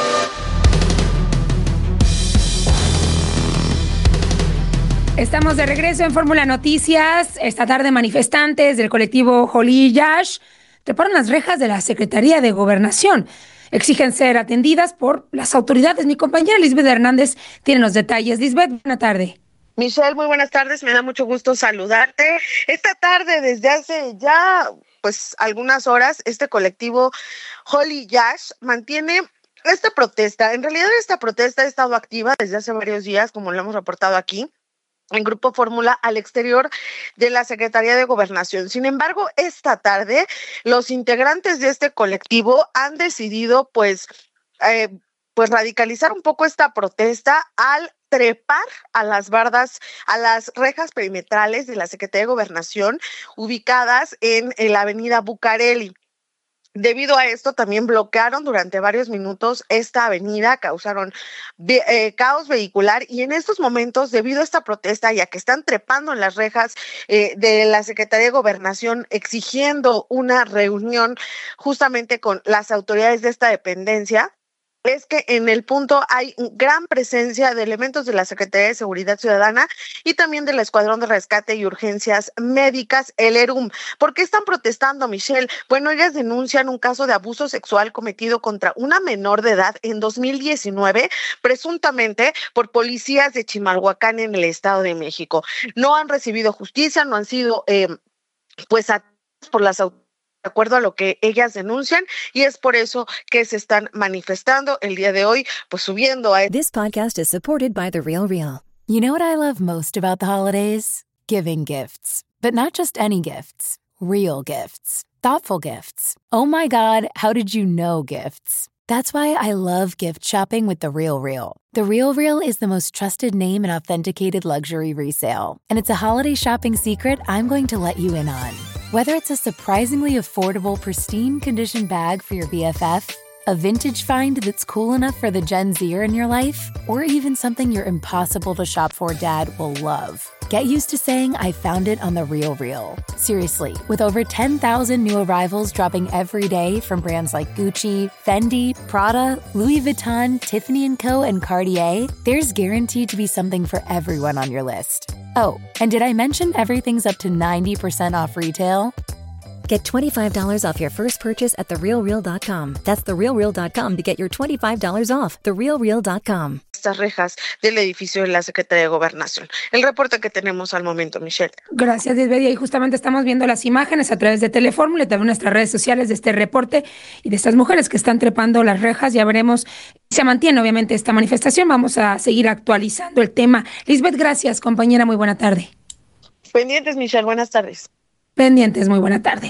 S8: Estamos de regreso en Fórmula Noticias. Esta tarde manifestantes del colectivo Holy Yash treparon las rejas de la Secretaría de Gobernación. Exigen ser atendidas por las autoridades. Mi compañera Lisbeth Hernández tiene los detalles. Lisbeth, buena tarde.
S20: Michelle, muy buenas tardes. Me da mucho gusto saludarte. Esta tarde, desde hace ya pues algunas horas, este colectivo Holy Yash mantiene esta protesta. En realidad, esta protesta ha estado activa desde hace varios días, como lo hemos reportado aquí, en Grupo Fórmula, al exterior de la Secretaría de Gobernación. Sin embargo, esta tarde, los integrantes de este colectivo han decidido, pues, eh, pues radicalizar un poco esta protesta al trepar a las bardas, a las rejas perimetrales de la Secretaría de Gobernación, ubicadas en, en la avenida Bucareli. Debido a esto, también bloquearon durante varios minutos esta avenida, causaron eh, caos vehicular, y en estos momentos, debido a esta protesta, ya que están trepando en las rejas eh, de la Secretaría de Gobernación, exigiendo una reunión justamente con las autoridades de esta dependencia, es que en el punto hay gran presencia de elementos de la Secretaría de Seguridad Ciudadana y también del Escuadrón de Rescate y Urgencias Médicas, el E R U M. ¿Por qué están protestando, Michelle? Bueno, ellas denuncian un caso de abuso sexual cometido contra una menor de edad en dos mil diecinueve, presuntamente por policías de Chimalhuacán en el Estado de México. No han recibido justicia, no han sido eh, pues atendidos por las autoridades de acuerdo a lo que ellas denuncian, y es por eso que se están manifestando el día de hoy, pues subiendo a...
S1: This podcast is supported by The Real Real.
S2: You know what I love most about the holidays? Giving gifts. But not just any gifts. Real gifts. Thoughtful gifts. Oh my God, how did you know gifts? That's why I love gift shopping with The Real Real. The Real Real is the most trusted name in authenticated luxury resale. And it's a holiday shopping secret I'm going to let you in on. Whether it's a surprisingly affordable, pristine condition bag for your B F F, a vintage find that's cool enough for the Gen Zer in your life, or even something your impossible to shop for dad will love. Get used to saying I found it on The Real Real. Seriously, with over ten thousand new arrivals dropping every day from brands like Gucci, Fendi, Prada, Louis Vuitton, Tiffany and Co, and Cartier, there's guaranteed to be something for everyone on your list. Oh, and did I mention everything's up to ninety percent off retail?
S1: Get twenty-five dollars off your first purchase at the real real dot com. That's the real real dot com to get your twenty-five dollars off. the real real dot com.
S20: Estas rejas del edificio de la Secretaría de Gobernación. El reporte que tenemos al momento, Michelle.
S8: Gracias, Lisbeth. Y justamente estamos viendo las imágenes a través de Telefórmula y también nuestras redes sociales de este reporte y de estas mujeres que están trepando las rejas. Ya veremos si se mantiene, obviamente, esta manifestación. Vamos a seguir actualizando el tema. Lisbeth, gracias, compañera. Muy buena tarde.
S20: Pendientes, Michelle. Buenas tardes.
S8: Pendientes, muy buena tarde.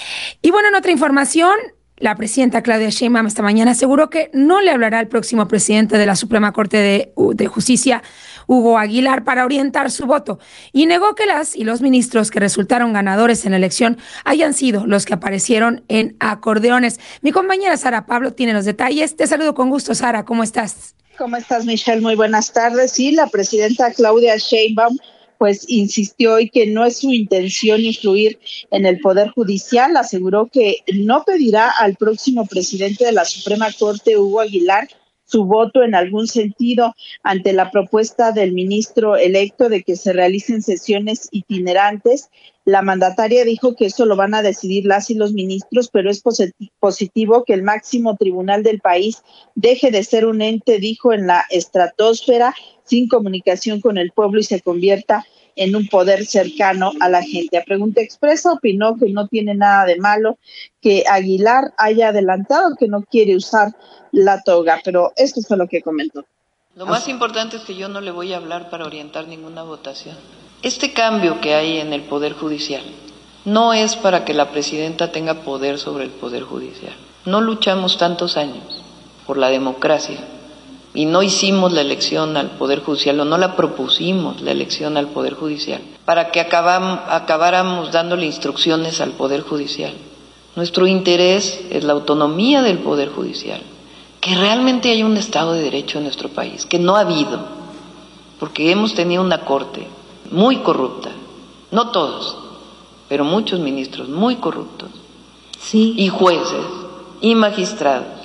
S8: Y bueno, en otra información, la presidenta Claudia Sheinbaum esta mañana aseguró que no le hablará al próximo presidente de la Suprema Corte de, de Justicia, Hugo Aguilar, para orientar su voto, y negó que las y los ministros que resultaron ganadores en la elección hayan sido los que aparecieron en acordeones. Mi compañera Sara Pablo tiene los detalles. Te saludo con gusto, Sara. ¿Cómo estás?
S21: ¿Cómo estás, Michelle? Muy buenas tardes. Sí, la presidenta Claudia Sheinbaum pues insistió hoy que no es su intención influir en el Poder Judicial. Aseguró que no pedirá al próximo presidente de la Suprema Corte, Hugo Aguilar, su voto en algún sentido ante la propuesta del ministro electo de que se realicen sesiones itinerantes. La mandataria dijo que eso lo van a decidir las y los ministros, pero es positivo que el máximo tribunal del país deje de ser un ente, dijo, en la estratosfera, sin comunicación con el pueblo y se convierta en un poder cercano a la gente. A pregunta expresa opinó que no tiene nada de malo que Aguilar haya adelantado que no quiere usar la toga, pero esto fue lo que comentó.
S9: Lo más importante es que yo no le voy a hablar para orientar ninguna votación. Este cambio que hay en el Poder Judicial no es para que la presidenta tenga poder sobre el Poder Judicial. No luchamos tantos años por la democracia y no hicimos la elección al Poder Judicial o no la propusimos la elección al Poder Judicial para que acabam, acabáramos dándole instrucciones al Poder Judicial. Nuestro interés es la autonomía del Poder Judicial, que realmente haya un Estado de Derecho en nuestro país, que no ha habido, porque hemos tenido una Corte muy corrupta, no todos, pero muchos ministros muy corruptos, sí, y jueces y magistrados.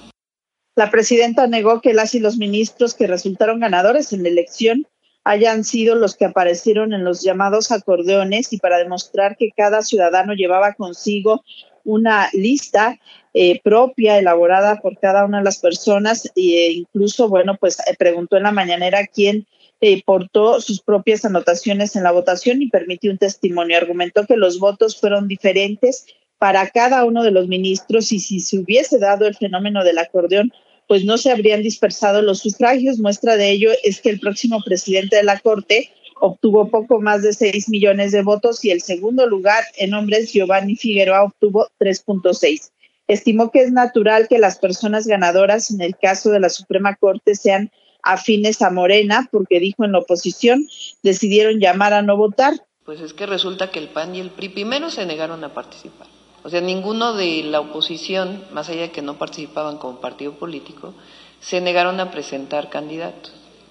S21: La presidenta negó que las y los ministros que resultaron ganadores en la elección hayan sido los que aparecieron en los llamados acordeones, y para demostrar que cada ciudadano llevaba consigo una lista eh, propia elaborada por cada una de las personas, e incluso, bueno, pues eh, preguntó en la mañanera quién eh, portó sus propias anotaciones en la votación y permitió un testimonio. Argumentó que los votos fueron diferentes para cada uno de los ministros y si se hubiese dado el fenómeno del acordeón, pues no se habrían dispersado los sufragios. Muestra de ello es que el próximo presidente de la Corte obtuvo poco más de seis millones de votos y el segundo lugar en hombres, Giovanni Figueroa, obtuvo tres punto seis. Estimó que es natural que las personas ganadoras en el caso de la Suprema Corte sean afines a Morena, porque dijo en la oposición decidieron llamar a no votar.
S9: Pues es que resulta que el P A N y el P R I primero se negaron a participar. O sea, ninguno de la oposición, más allá de que no participaban como partido político, se negaron a presentar candidatos.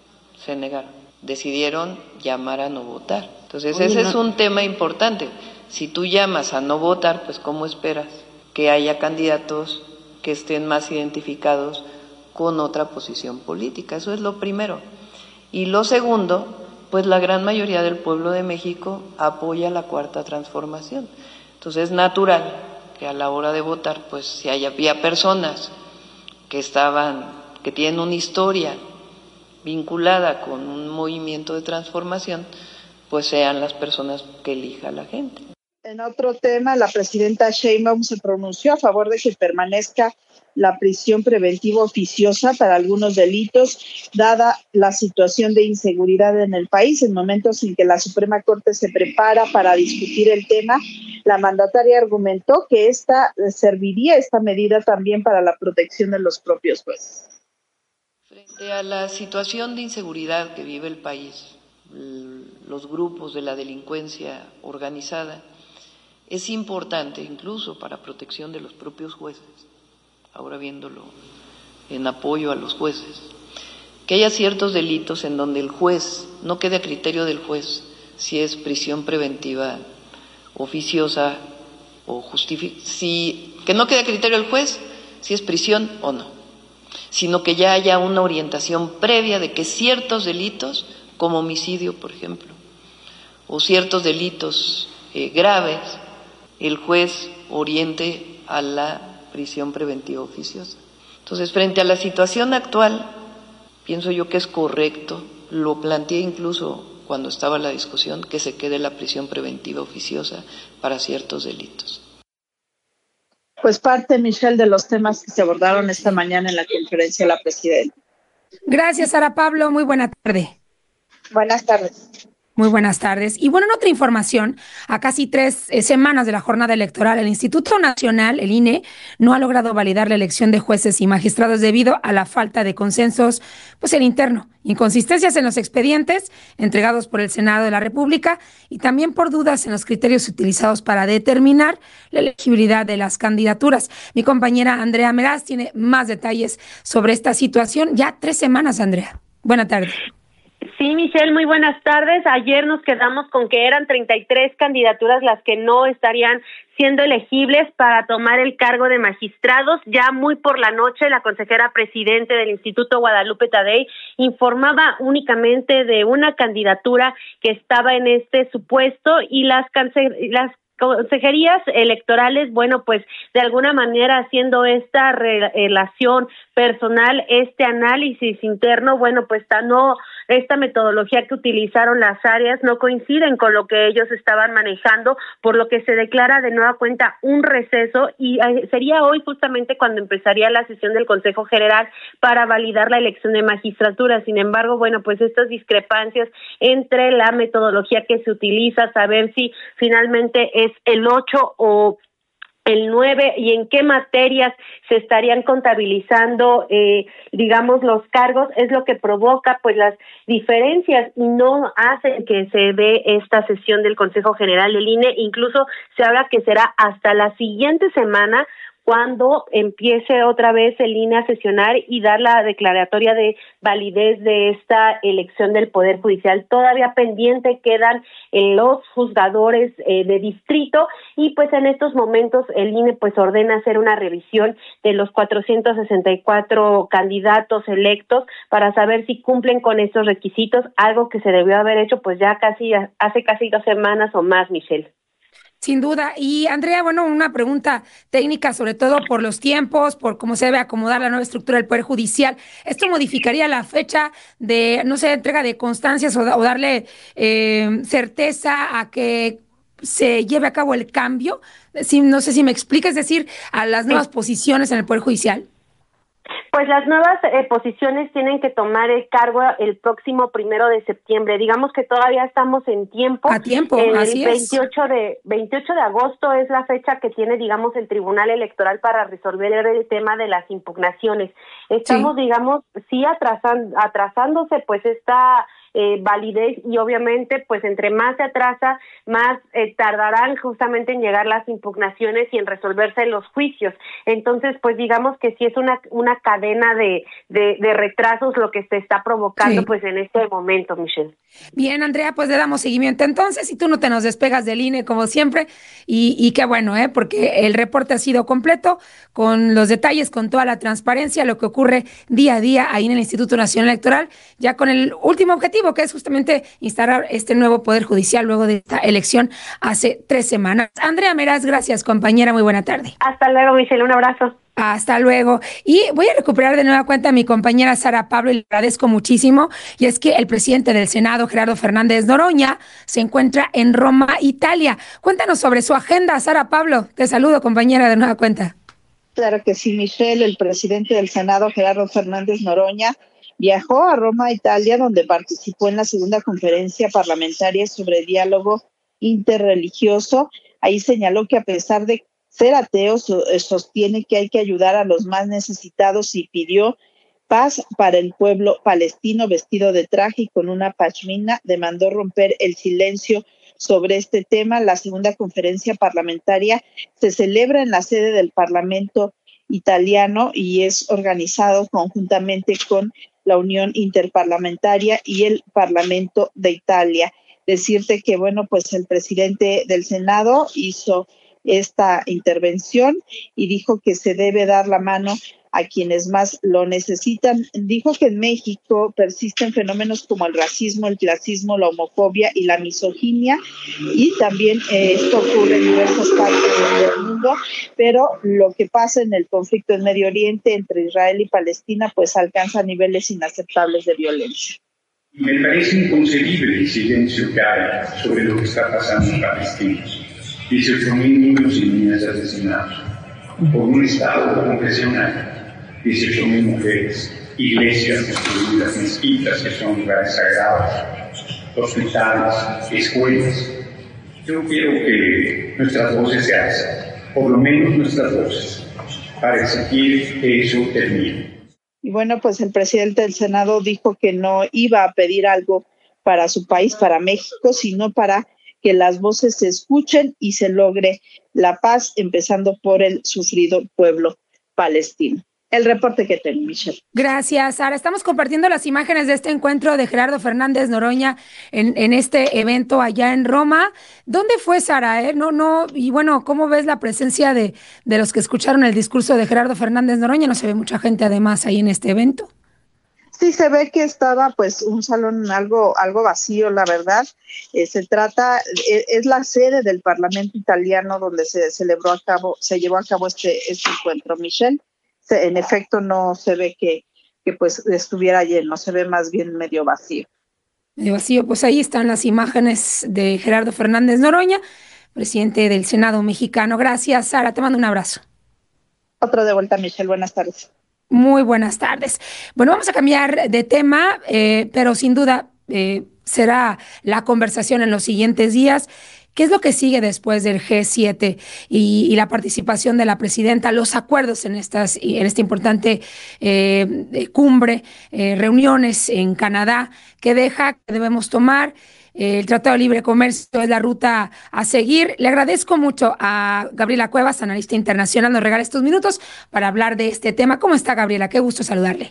S9: Se negaron. Decidieron llamar a no votar. Entonces, Oye, ese no. es un tema importante. Si tú llamas a no votar, pues ¿cómo esperas que haya candidatos que estén más identificados con otra posición política? Eso es lo primero. Y lo segundo, pues la gran mayoría del pueblo de México apoya la Cuarta Transformación. Entonces es natural que a la hora de votar, pues si haya, había personas que estaban, que tienen una historia vinculada con un movimiento de transformación, pues sean las personas que elija la gente.
S21: En otro tema, la presidenta Sheinbaum se pronunció a favor de que permanezca la prisión preventiva oficiosa para algunos delitos, dada la situación de inseguridad en el país. En momentos en que la Suprema Corte se prepara para discutir el tema, la mandataria argumentó que esta serviría esta medida también para la protección de los propios jueces.
S9: Frente a la situación de inseguridad que vive el país, los grupos de la delincuencia organizada, es importante incluso para protección de los propios jueces, ahora viéndolo en apoyo a los jueces, que haya ciertos delitos en donde el juez, no quede a criterio del juez si es prisión preventiva oficiosa o justific- si que no quede a criterio del juez si es prisión o no, sino que ya haya una orientación previa de que ciertos delitos, como homicidio, por ejemplo, o ciertos delitos eh, graves, el juez oriente a la prisión preventiva oficiosa. Entonces, frente a la situación actual, pienso yo que es correcto, lo planteé incluso cuando estaba la discusión, que se quede la prisión preventiva oficiosa para ciertos delitos.
S21: Pues parte, Michelle, de los temas que se abordaron esta mañana en la conferencia de la presidenta.
S8: Gracias, Sara Pablo. Muy buena tarde.
S21: Buenas tardes.
S8: Muy buenas tardes. Y bueno, en otra información, a casi tres eh, semanas de la jornada electoral, el Instituto Nacional, el I N E, no ha logrado validar la elección de jueces y magistrados debido a la falta de consensos, pues el interno, inconsistencias en los expedientes entregados por el Senado de la República y también por dudas en los criterios utilizados para determinar la elegibilidad de las candidaturas. Mi compañera Andrea Meraz tiene más detalles sobre esta situación. Ya tres semanas, Andrea. Buena tarde.
S22: Sí,
S3: Sí, Michelle, muy buenas tardes. Ayer nos quedamos con que eran treinta y tres candidaturas las que no estarían siendo elegibles para tomar el cargo de magistrados. Ya muy por la noche, la consejera presidente del Instituto Guadalupe Tadei informaba únicamente de una candidatura que estaba en este supuesto y las cance- las consejerías electorales, bueno, pues de alguna manera haciendo esta re- relación personal, este análisis interno, bueno, pues ta, no, esta metodología que utilizaron las áreas no coinciden con lo que ellos estaban manejando, por lo que se declara de nueva cuenta un receso y eh, sería hoy justamente cuando empezaría la sesión del Consejo General para validar la elección de magistratura. Sin embargo, bueno, pues estas discrepancias entre la metodología que se utiliza, saber si finalmente es el ocho o el nueve y en qué materias se estarían contabilizando, eh, digamos, los cargos, es lo que provoca pues las diferencias y no hace que se dé esta sesión del Consejo General del I N E. Incluso se habla que será hasta la siguiente semana cuando empiece otra vez el I N E a sesionar y dar la declaratoria de validez de esta elección del Poder Judicial. Todavía pendiente quedan eh, los juzgadores eh, de distrito y pues en estos momentos el I N E pues ordena hacer una revisión de los cuatrocientos sesenta y cuatro candidatos electos para saber si cumplen con estos requisitos, algo que se debió haber hecho pues ya casi hace casi dos semanas o más, Michelle.
S8: Sin duda. Y Andrea, bueno, una pregunta técnica, sobre todo por los tiempos, por cómo se debe acomodar la nueva estructura del Poder Judicial. ¿Esto modificaría la fecha de, no sé, entrega de constancias o, o darle eh, certeza a que se lleve a cabo el cambio? Si, no sé si me explica, es decir, a las nuevas sí. posiciones en el Poder Judicial.
S3: Pues las nuevas eh, posiciones tienen que tomar el cargo el próximo primero de septiembre. Digamos que todavía estamos en tiempo.
S8: A tiempo,
S3: el
S8: así
S3: veintiocho de veintiocho de agosto es la fecha que tiene, digamos, el Tribunal Electoral para resolver el tema de las impugnaciones. Estamos, sí. digamos, sí atrasan, atrasándose, pues esta eh, validez y obviamente, pues entre más se atrasa, más eh, tardarán justamente en llegar las impugnaciones y en resolverse los juicios. Entonces, pues digamos que sí es una una cadena de, de, de retrasos lo que se está provocando sí. pues en este momento, Michelle.
S8: Bien, Andrea, pues le damos seguimiento entonces y tú no te nos despegas del I N E como siempre y, y qué bueno, ¿eh? Porque el reporte ha sido completo con los detalles, con toda la transparencia, lo que ocurre día a día ahí en el Instituto Nacional Electoral, ya con el último objetivo que es justamente instalar este nuevo Poder Judicial luego de esta elección hace tres semanas. Andrea Meraz, gracias compañera, muy buena tarde.
S3: Hasta luego, Michelle, un abrazo.
S8: Hasta luego. Y voy a recuperar de nueva cuenta a mi compañera Sara Pablo y le agradezco muchísimo. Y es que el presidente del Senado, Gerardo Fernández Noroña, se encuentra en Roma, Italia. Cuéntanos sobre su agenda, Sara Pablo. Te saludo, compañera, de nueva cuenta.
S21: Claro que sí, Michelle. El presidente del Senado, Gerardo Fernández Noroña, viajó a Roma, Italia, donde participó en la segunda conferencia parlamentaria sobre diálogo interreligioso. Ahí señaló que a pesar de ser ateo, sostiene que hay que ayudar a los más necesitados y pidió paz para el pueblo palestino vestido de traje y con una pashmina. Demandó romper el silencio sobre este tema. La segunda conferencia parlamentaria se celebra en la sede del Parlamento italiano y es organizado conjuntamente con la Unión Interparlamentaria y el Parlamento de Italia. Decirte que, bueno, pues el presidente del Senado hizo esta intervención y dijo que se debe dar la mano a quienes más lo necesitan. Dijo que en México persisten fenómenos como el racismo, el clasismo, la homofobia y la misoginia, y también eh, esto ocurre en diversas partes del mundo, pero lo que pasa en el conflicto en Medio Oriente entre Israel y Palestina pues alcanza niveles inaceptables de violencia.
S22: Me parece inconcebible el silencio que hay sobre lo que está pasando en Palestina. dieciocho mil niños y niñas asesinados por un Estado confesional, dieciocho mil mujeres, iglesias destruidas, mezquitas que son lugares sagrados, hospitales, escuelas. Yo quiero que nuestras voces se alzan, por lo menos nuestras voces, para exigir que eso termine.
S21: Y bueno, pues el presidente del Senado dijo que no iba a pedir algo para su país, para México, sino para que las voces se escuchen y se logre la paz, empezando por el sufrido pueblo palestino. el reporte que tengo, Michelle.
S8: Gracias, Sara. Estamos compartiendo las imágenes de este encuentro de Gerardo Fernández Noroña en, en este evento allá en Roma. ¿Dónde fue, Sara? Eh? No, no, y bueno, ¿cómo ves la presencia de, de los que escucharon el discurso de Gerardo Fernández Noroña? No se ve mucha gente además ahí en este evento.
S21: Sí, se ve que estaba pues un salón algo algo vacío, la verdad. Eh, se trata, eh, es la sede del Parlamento italiano donde se celebró a cabo, se llevó a cabo este, este encuentro, Michelle. Se, en efecto, no se ve que, que pues estuviera lleno, se ve más bien medio vacío.
S8: Medio vacío, pues ahí están las imágenes de Gerardo Fernández Noroña, presidente del Senado mexicano. Gracias, Sara, te mando un abrazo.
S21: Otro de vuelta, Michelle, buenas tardes.
S8: Muy buenas tardes. Bueno, vamos a cambiar de tema, eh, pero sin duda eh, será la conversación en los siguientes días. ¿Qué es lo que sigue después del G siete y, y la participación de la presidenta, los acuerdos en, estas, en esta importante eh, cumbre, eh, reuniones en Canadá, que deja, que debemos tomar? El Tratado de Libre Comercio es la ruta a seguir. Le agradezco mucho a Gabriela Cuevas, analista internacional, nos regala estos minutos para hablar de este tema. ¿Cómo está, Gabriela? Qué gusto saludarle.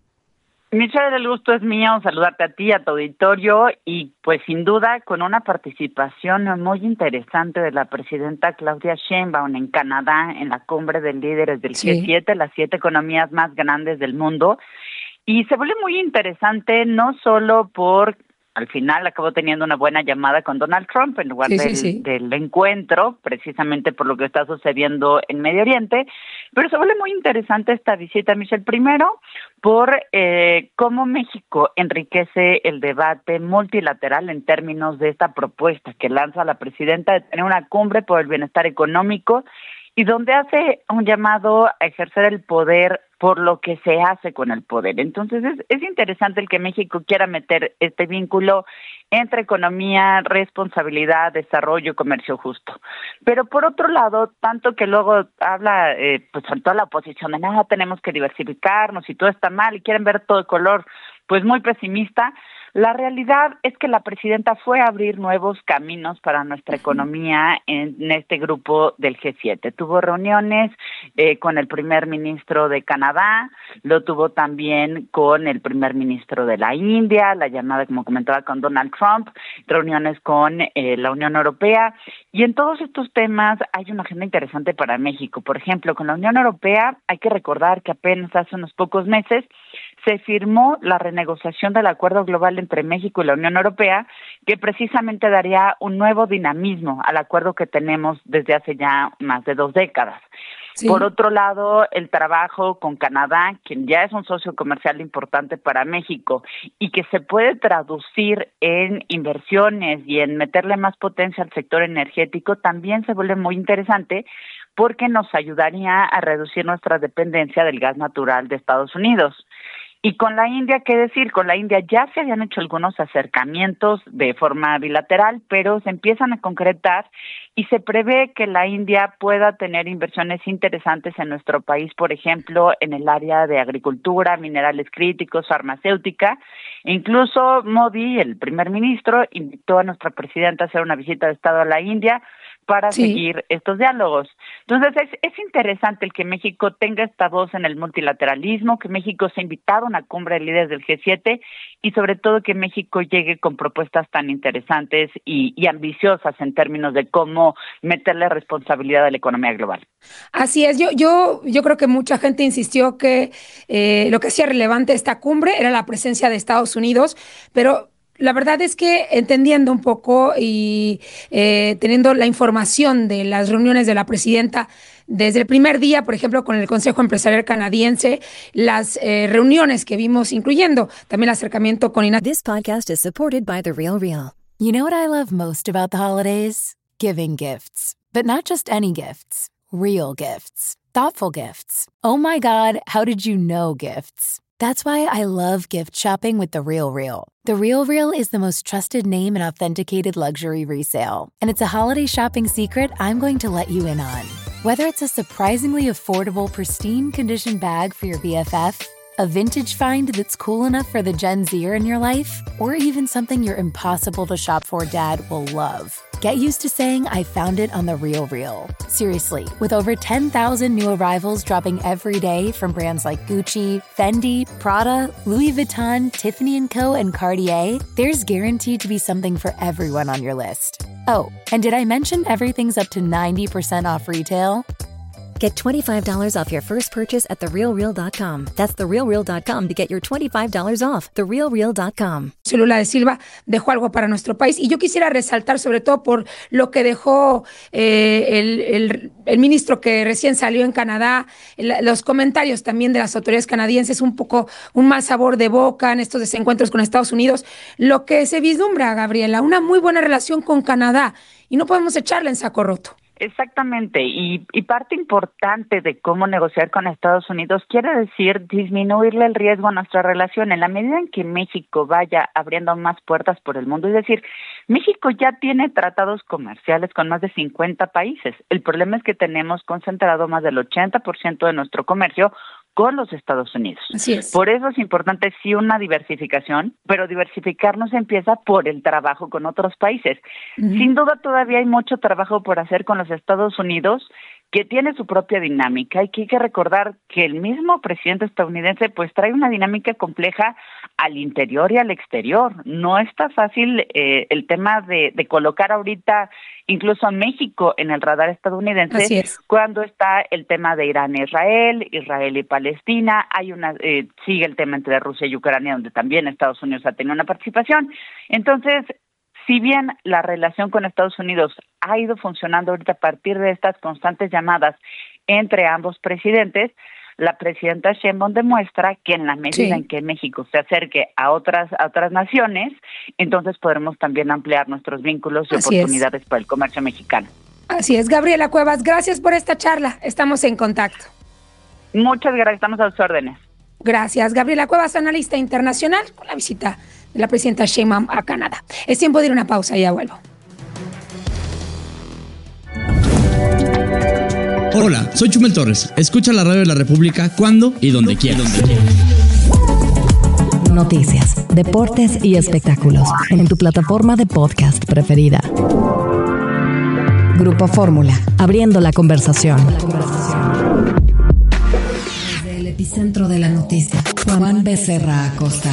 S6: Michelle, el gusto es mío, saludarte a ti, a tu auditorio, y pues sin duda con una participación muy interesante de la presidenta Claudia Sheinbaum en Canadá, en la cumbre de líderes del sí. G siete, las siete economías más grandes del mundo. Y se vuelve muy interesante no solo por... Al final acabó teniendo una buena llamada con Donald Trump en lugar sí, del, sí, sí. del encuentro, precisamente por lo que está sucediendo en Medio Oriente. Pero se vuelve muy interesante esta visita, Michelle. Primero, por eh, cómo México enriquece el debate multilateral en términos de esta propuesta que lanza la presidenta de tener una cumbre por el bienestar económico y donde hace un llamado a ejercer el poder por lo que se hace con el poder. Entonces es, es interesante el que México quiera meter este vínculo entre economía, responsabilidad, desarrollo y comercio justo. Pero por otro lado, tanto que luego habla, eh, pues sobre toda la oposición de nada, tenemos que diversificarnos y todo está mal y quieren ver todo de color, pues muy pesimista. La realidad es que la presidenta fue a abrir nuevos caminos para nuestra economía en este grupo del G siete. Tuvo reuniones eh, con el primer ministro de Canadá, lo tuvo también con el primer ministro de la India, la llamada, como comentaba, con Donald Trump, reuniones con eh, la Unión Europea. Y en todos estos temas hay una agenda interesante para México. Por ejemplo, con la Unión Europea hay que recordar que apenas hace unos pocos meses se firmó la renegociación del Acuerdo Global entre México y la Unión Europea, que precisamente daría un nuevo dinamismo al acuerdo que tenemos desde hace ya más de dos décadas. Sí. Por otro lado, el trabajo con Canadá, quien ya es un socio comercial importante para México y que se puede traducir en inversiones y en meterle más potencia al sector energético, también se vuelve muy interesante porque nos ayudaría a reducir nuestra dependencia del gas natural de Estados Unidos. Y con la India, ¿qué decir? Con la India ya se habían hecho algunos acercamientos de forma bilateral, pero se empiezan a concretar y se prevé que la India pueda tener inversiones interesantes en nuestro país, por ejemplo, en el área de agricultura, minerales críticos, farmacéutica. Incluso Modi, el primer ministro, invitó a nuestra presidenta a hacer una visita de Estado a la India para sí. seguir estos diálogos. Entonces, es, es interesante el que México tenga esta voz en el multilateralismo, que México se ha invitado a una cumbre de líderes del G siete y sobre todo que México llegue con propuestas tan interesantes y, y ambiciosas en términos de cómo meterle responsabilidad a la economía global.
S8: Así es, yo, yo, yo creo que mucha gente insistió que eh, lo que hacía relevante esta cumbre era la presencia de Estados Unidos, pero la verdad es que entendiendo un poco y eh, teniendo la información de las reuniones de la presidenta desde el primer día, por ejemplo, con el Consejo Empresarial Canadiense, las eh, reuniones que vimos, incluyendo también el acercamiento con INA.
S1: This podcast is supported by The Real Real.
S2: You know what I love most about the holidays? Giving gifts. But not just any gifts. Real gifts. Thoughtful gifts. Oh my God, how did you know gifts? That's why I love gift shopping with The Real Real. The Real Real is the most trusted name in authenticated luxury resale. And it's a holiday shopping secret I'm going to let you in on. Whether it's a surprisingly affordable, pristine condition bag for your B F F, a vintage find that's cool enough for the Gen Zer in your life, or even something your impossible to shop for dad will love. Get used to saying I found it on The RealReal. Seriously, with over ten thousand new arrivals dropping every day from brands like Gucci, Fendi, Prada, Louis Vuitton, Tiffany and Co, and Cartier, there's guaranteed to be something for everyone on your list. Oh, and did I mention everything's up to ninety percent off retail?
S1: Get twenty-five dollars off your first purchase at the real real dot com. That's the real real dot com to get your twenty-five dollars off. the real real dot com.
S8: Lula de Silva dejó algo para nuestro país y yo quisiera resaltar sobre todo por lo que dejó eh, el, el, el ministro que recién salió en Canadá, el, los comentarios también de las autoridades canadienses, un poco un mal sabor de boca en estos desencuentros con Estados Unidos, lo que se vislumbra, Gabriela, una muy buena relación con Canadá y no podemos echarla en saco roto.
S6: Exactamente, y, y parte importante de cómo negociar con Estados Unidos quiere decir disminuirle el riesgo a nuestra relación en la medida en que México vaya abriendo más puertas por el mundo. Es decir, México ya tiene tratados comerciales con más de cincuenta países. El problema es que tenemos concentrado más del ochenta por ciento de nuestro comercio con los Estados Unidos.
S8: Así es.
S6: Por eso es importante sí una diversificación, pero diversificarnos empieza por el trabajo con otros países. Uh-huh. Sin duda todavía hay mucho trabajo por hacer con los Estados Unidos, que tiene su propia dinámica y que hay que recordar que el mismo presidente estadounidense pues trae una dinámica compleja al interior y al exterior. No está fácil eh, el tema de, de colocar ahorita incluso a México en el radar estadounidense.
S8: Así es.
S6: Cuando está el tema de Irán e Israel, Israel y Palestina, hay una eh, sigue el tema entre Rusia y Ucrania, donde también Estados Unidos ha tenido una participación. Entonces, si bien la relación con Estados Unidos ha ido funcionando ahorita a partir de estas constantes llamadas entre ambos presidentes, la presidenta Sheinbaum demuestra que en la medida sí. en que México se acerque a otras a otras naciones, entonces podremos también ampliar nuestros vínculos y
S8: Así
S6: oportunidades
S8: es.
S6: para el comercio mexicano.
S8: Así es, Gabriela Cuevas, gracias por esta charla. Estamos en contacto.
S6: Muchas gracias, estamos a sus órdenes.
S8: Gracias, Gabriela Cuevas, analista internacional, con la visita de la presidenta Sheinbaum a Canadá. Es tiempo de ir a una pausa y ya vuelvo.
S5: Hola, soy Chumel Torres. Escucha la radio de la República cuando y donde quieras.
S4: Noticias, deportes y espectáculos en tu plataforma de podcast preferida. Grupo Fórmula, abriendo la conversación. Desde el epicentro de la noticia, Juan Becerra Acosta.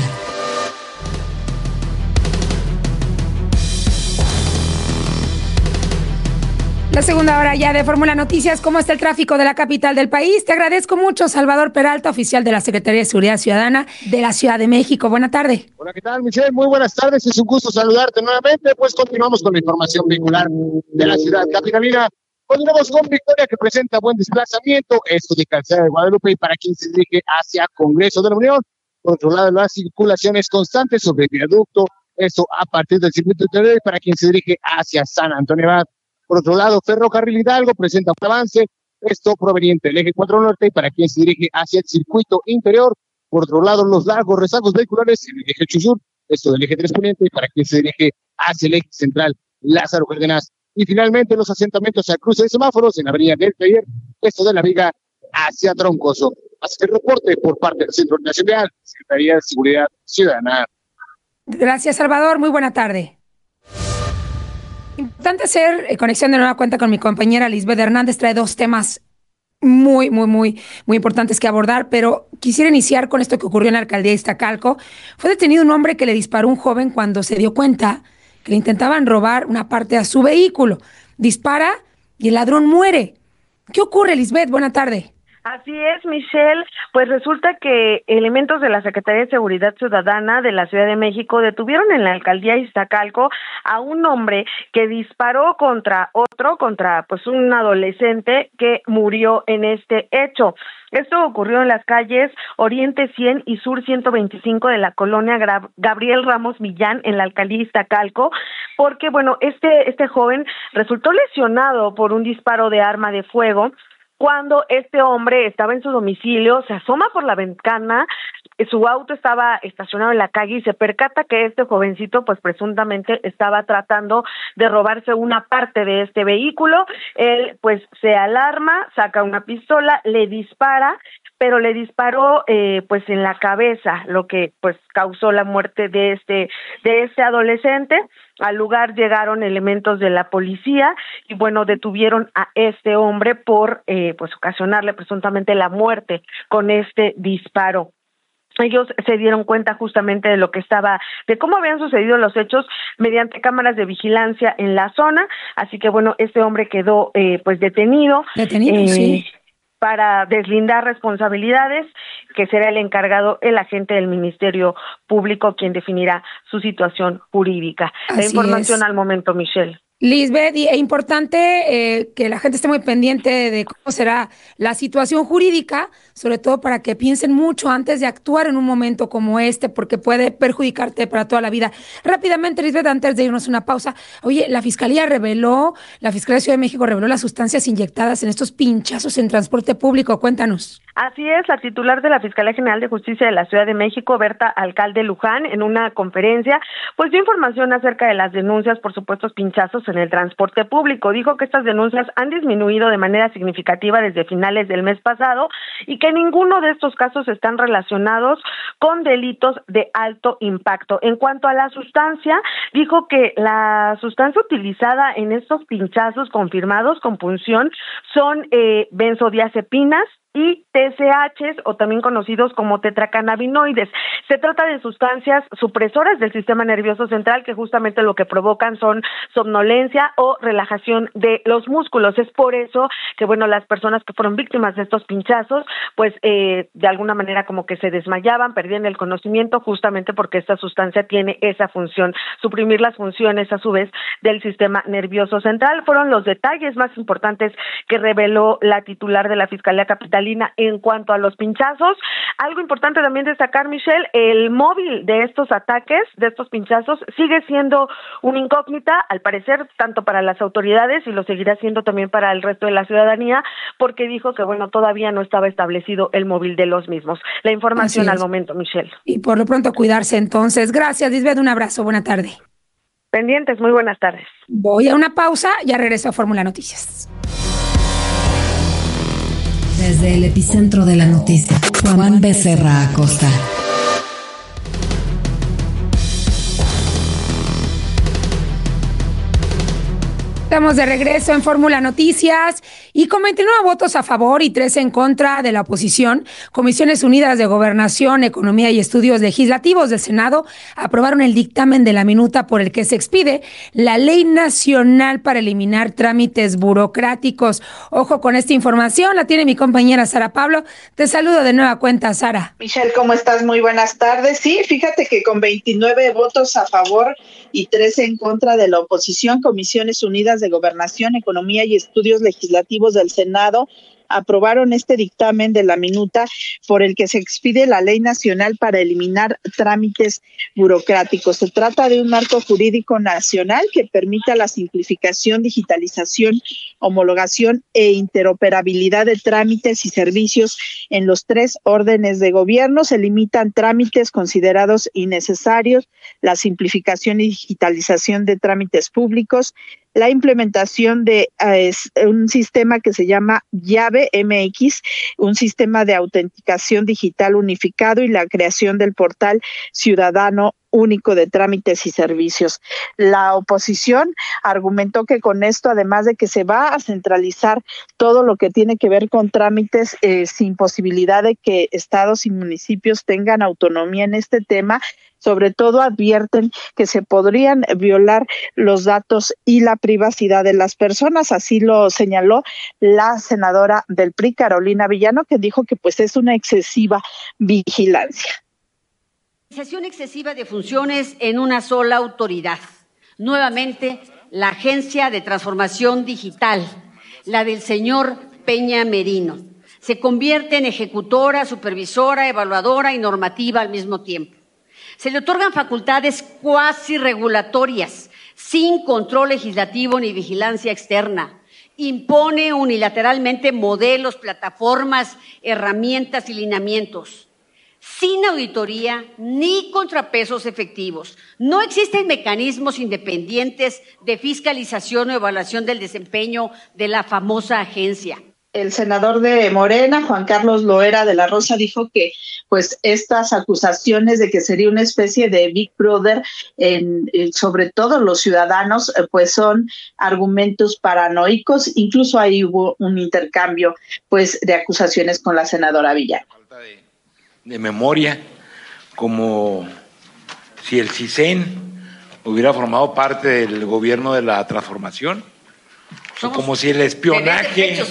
S8: La segunda hora ya de Fórmula Noticias. ¿Cómo está el tráfico de la capital del país? Te agradezco mucho, Salvador Peralta, oficial de la Secretaría de Seguridad Ciudadana de la Ciudad de México. Buena tarde.
S11: Hola, ¿qué tal, Michelle? Muy buenas tardes. Es un gusto saludarte nuevamente. Pues continuamos con la información vehicular de la ciudad capitalina. Continuamos con Victoria, que presenta buen desplazamiento. Esto de Calzada de Guadalupe y para quien se dirige hacia Congreso de la Unión. Por otro lado, las circulaciones constantes sobre el viaducto. Esto a partir del circuito interior y para quien se dirige hacia San Antonio Abad. Por otro lado, Ferrocarril Hidalgo presenta un avance, esto proveniente del eje cuatro norte y para quien se dirige hacia el circuito interior. Por otro lado, los largos rezagos vehiculares en el eje ocho sur, esto del eje tres poniente y para quien se dirige hacia el eje central Lázaro Cárdenas. Y finalmente, los asentamientos al cruce de semáforos en la avenida del Taller, esto de la Viga hacia Troncoso. Así que el reporte por parte del Centro Nacional, Secretaría de Seguridad Ciudadana.
S8: Gracias, Salvador. Muy buena tarde. Importante hacer eh, conexión de nueva cuenta con mi compañera Lisbeth Hernández. Trae dos temas muy, muy, muy, muy importantes que abordar, pero quisiera iniciar con esto que ocurrió en la alcaldía de Iztacalco. Fue detenido un hombre que le disparó a un joven cuando se dio cuenta que le intentaban robar una parte a su vehículo. Dispara y el ladrón muere. ¿Qué ocurre, Lisbeth? Buena tarde.
S3: Así es, Michelle. Pues resulta que elementos de la Secretaría de Seguridad Ciudadana de la Ciudad de México detuvieron en la alcaldía de Iztacalco a un hombre que disparó contra otro, contra pues un adolescente que murió en este hecho. Esto ocurrió en las calles Oriente cien y Sur ciento veinticinco de la colonia Gra- Gabriel Ramos Millán en la alcaldía de Iztacalco, porque bueno, este, este joven resultó lesionado por un disparo de arma de fuego. Cuando este hombre estaba en su domicilio, se asoma por la ventana, su auto estaba estacionado en la calle y se percata que este jovencito pues presuntamente estaba tratando de robarse una parte de este vehículo. Él pues se alarma, saca una pistola, le dispara, pero le disparó eh, pues en la cabeza, lo que pues causó la muerte de este de este adolescente. Al lugar llegaron elementos de la policía y bueno, detuvieron a este hombre por eh, pues ocasionarle presuntamente la muerte con este disparo. Ellos se dieron cuenta justamente de lo que estaba, de cómo habían sucedido los hechos mediante cámaras de vigilancia en la zona, así que bueno, este hombre quedó eh, pues detenido.
S8: Detenido,
S3: eh,
S8: sí.
S3: Para deslindar responsabilidades, que será el encargado, el agente del Ministerio Público, quien definirá su situación jurídica.
S8: Así
S3: la información
S8: es.
S3: Al momento, Michelle.
S8: Lisbeth, y es importante eh, que la gente esté muy pendiente de cómo será la situación jurídica, sobre todo para que piensen mucho antes de actuar en un momento como este, porque puede perjudicarte para toda la vida. Rápidamente, Lisbeth, antes de irnos a una pausa, oye, la Fiscalía reveló, la Fiscalía de Ciudad de México reveló las sustancias inyectadas en estos pinchazos en transporte público. Cuéntanos.
S3: Así es, la titular de la Fiscalía General de Justicia de la Ciudad de México, Berta Alcalde Luján, en una conferencia, pues dio información acerca de las denuncias por supuestos pinchazos en el transporte público. Dijo que estas denuncias han disminuido de manera significativa desde finales del mes pasado y que ninguno de estos casos están relacionados con delitos de alto impacto. En cuanto a la sustancia, dijo que la sustancia utilizada en estos pinchazos confirmados con punción son eh, benzodiazepinas y T C Hs, o también conocidos como tetracannabinoides. Se trata de sustancias supresoras del sistema nervioso central que justamente lo que provocan son somnolencia o relajación de los músculos. Es por eso que, bueno, las personas que fueron víctimas de estos pinchazos, pues eh, de alguna manera como que se desmayaban, perdían el conocimiento, justamente porque esta sustancia tiene esa función, suprimir las funciones a su vez del sistema nervioso central. Fueron los detalles más importantes que reveló la titular de la Fiscalía Capital en cuanto a los pinchazos. Algo importante también destacar, Michelle, el móvil de estos ataques, de estos pinchazos, sigue siendo una incógnita, al parecer, tanto para las autoridades y lo seguirá siendo también para el resto de la ciudadanía, porque dijo que, bueno, todavía no estaba establecido el móvil de los mismos. La información al momento, Michelle.
S8: Y por lo pronto cuidarse entonces. Gracias, Lisbeth, un abrazo, buena tarde.
S3: Pendientes, muy buenas tardes.
S8: Voy a una pausa, ya regreso a Fórmula Noticias.
S4: Desde el epicentro de la noticia, Juan Becerra Acosta.
S8: Estamos de regreso en Fórmula Noticias y con veintinueve votos a favor y tres en contra de la oposición, Comisiones Unidas de Gobernación, Economía y Estudios Legislativos del Senado aprobaron el dictamen de la minuta por el que se expide la Ley Nacional para eliminar trámites burocráticos. Ojo con esta información, la tiene mi compañera Sara Pablo. Te saludo de nueva cuenta, Sara.
S21: Michelle, ¿cómo estás? Muy buenas tardes. Sí, fíjate que con veintinueve votos a favor y tres en contra de la oposición, Comisiones Unidas de Gobernación, Economía y Estudios Legislativos del Senado aprobaron este dictamen de la minuta por el que se expide la Ley Nacional para eliminar trámites burocráticos. Se trata de un marco jurídico nacional que permita la simplificación, digitalización, homologación e interoperabilidad de trámites y servicios en los tres órdenes de gobierno. Se limitan trámites considerados innecesarios, la simplificación y digitalización de trámites públicos, la implementación de uh, un sistema que se llama Llave M X, un sistema de autenticación digital unificado y la creación del portal ciudadano único de trámites y servicios. La oposición argumentó que con esto, además de que se va a centralizar todo lo que tiene que ver con trámites eh, sin posibilidad de que estados y municipios tengan autonomía en este tema, sobre todo advierten que se podrían violar los datos y la privacidad de las personas. Así lo señaló la senadora del P R I, Carolina Villano, que dijo que pues es una excesiva vigilancia.
S7: Excesiva de funciones en una sola autoridad. Nuevamente, la Agencia de Transformación Digital, la del señor Peña Merino, se convierte en ejecutora, supervisora, evaluadora y normativa al mismo tiempo. Se le otorgan facultades cuasi regulatorias, sin control legislativo ni vigilancia externa. Impone unilateralmente modelos, plataformas, herramientas y lineamientos. sin auditoría ni contrapesos efectivos. No existen mecanismos independientes de fiscalización o evaluación del desempeño de la famosa agencia.
S21: El senador de Morena, Juan Carlos Loera de la Rosa, dijo que pues estas acusaciones de que sería una especie de Big Brother en, en, sobre todo los ciudadanos, eh, pues son argumentos paranoicos. Incluso ahí hubo un intercambio pues de acusaciones con la senadora Villar.
S10: Falta de, de memoria, como si el CISEN hubiera formado parte del gobierno de la transformación. O como si el espionaje, pechos,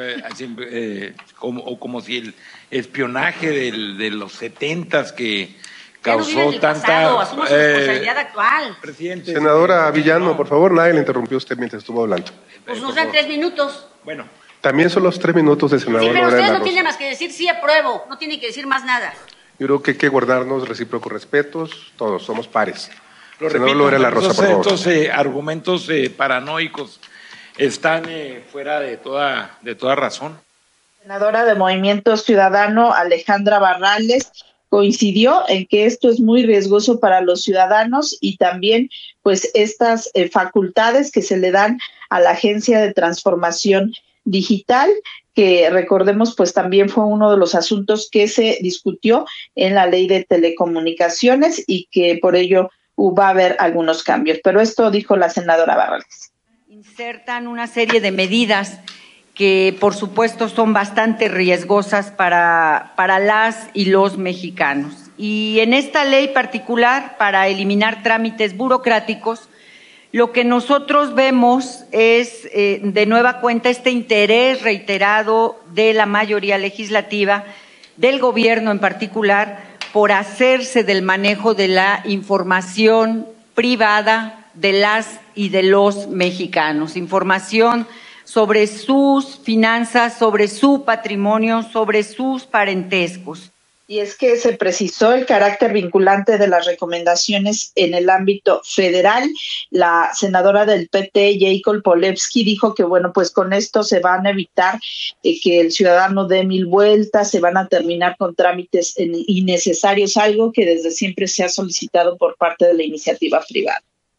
S10: eh, como, o como si el espionaje del, de los setentas que causó no tanta
S7: pasado, asumo su responsabilidad eh, actual.
S12: Presidente, Senadora Villano, por favor, nadie le interrumpió a usted mientras estuvo hablando.
S7: Pues nos dan tres minutos.
S10: Bueno.
S12: También son los tres minutos de senador.
S7: Sí, pero
S12: Lorena
S7: ustedes no
S12: Rosa.
S7: tienen más que decir sí apruebo, no tienen que decir más nada.
S12: Yo creo que hay que guardarnos recíprocos respetos, todos somos pares.
S10: Lo
S12: senador
S10: repito,
S12: Lorena Rosa,
S10: estos,
S12: por favor.
S10: Estos eh, argumentos eh, paranoicos están eh, fuera de toda, de toda razón.
S21: Senadora de Movimiento Ciudadano, Alejandra Barrales, coincidió en que esto es muy riesgoso para los ciudadanos y también pues estas eh, facultades que se le dan a la Agencia de Transformación Digital, que recordemos pues también fue uno de los asuntos que se discutió en la Ley de Telecomunicaciones y que por ello va a haber algunos cambios. Pero esto dijo la senadora Barrales.
S7: Insertan una serie de medidas que por supuesto son bastante riesgosas para, para las y los mexicanos. Y en esta ley particular, para eliminar trámites burocráticos, lo que nosotros vemos es eh, de nueva cuenta este interés reiterado de la mayoría legislativa, del gobierno en particular, por hacerse del manejo de la información privada de las y de los mexicanos, información sobre sus finanzas, sobre su patrimonio, sobre sus parentescos.
S21: Y es que se precisó el carácter vinculante de las recomendaciones en el ámbito federal. La senadora del P T, Jacob Polevsky, dijo que bueno, pues con esto se van a evitar eh, que el ciudadano dé mil vueltas, se van a terminar con trámites innecesarios, algo que desde siempre se ha solicitado por parte de la iniciativa privada.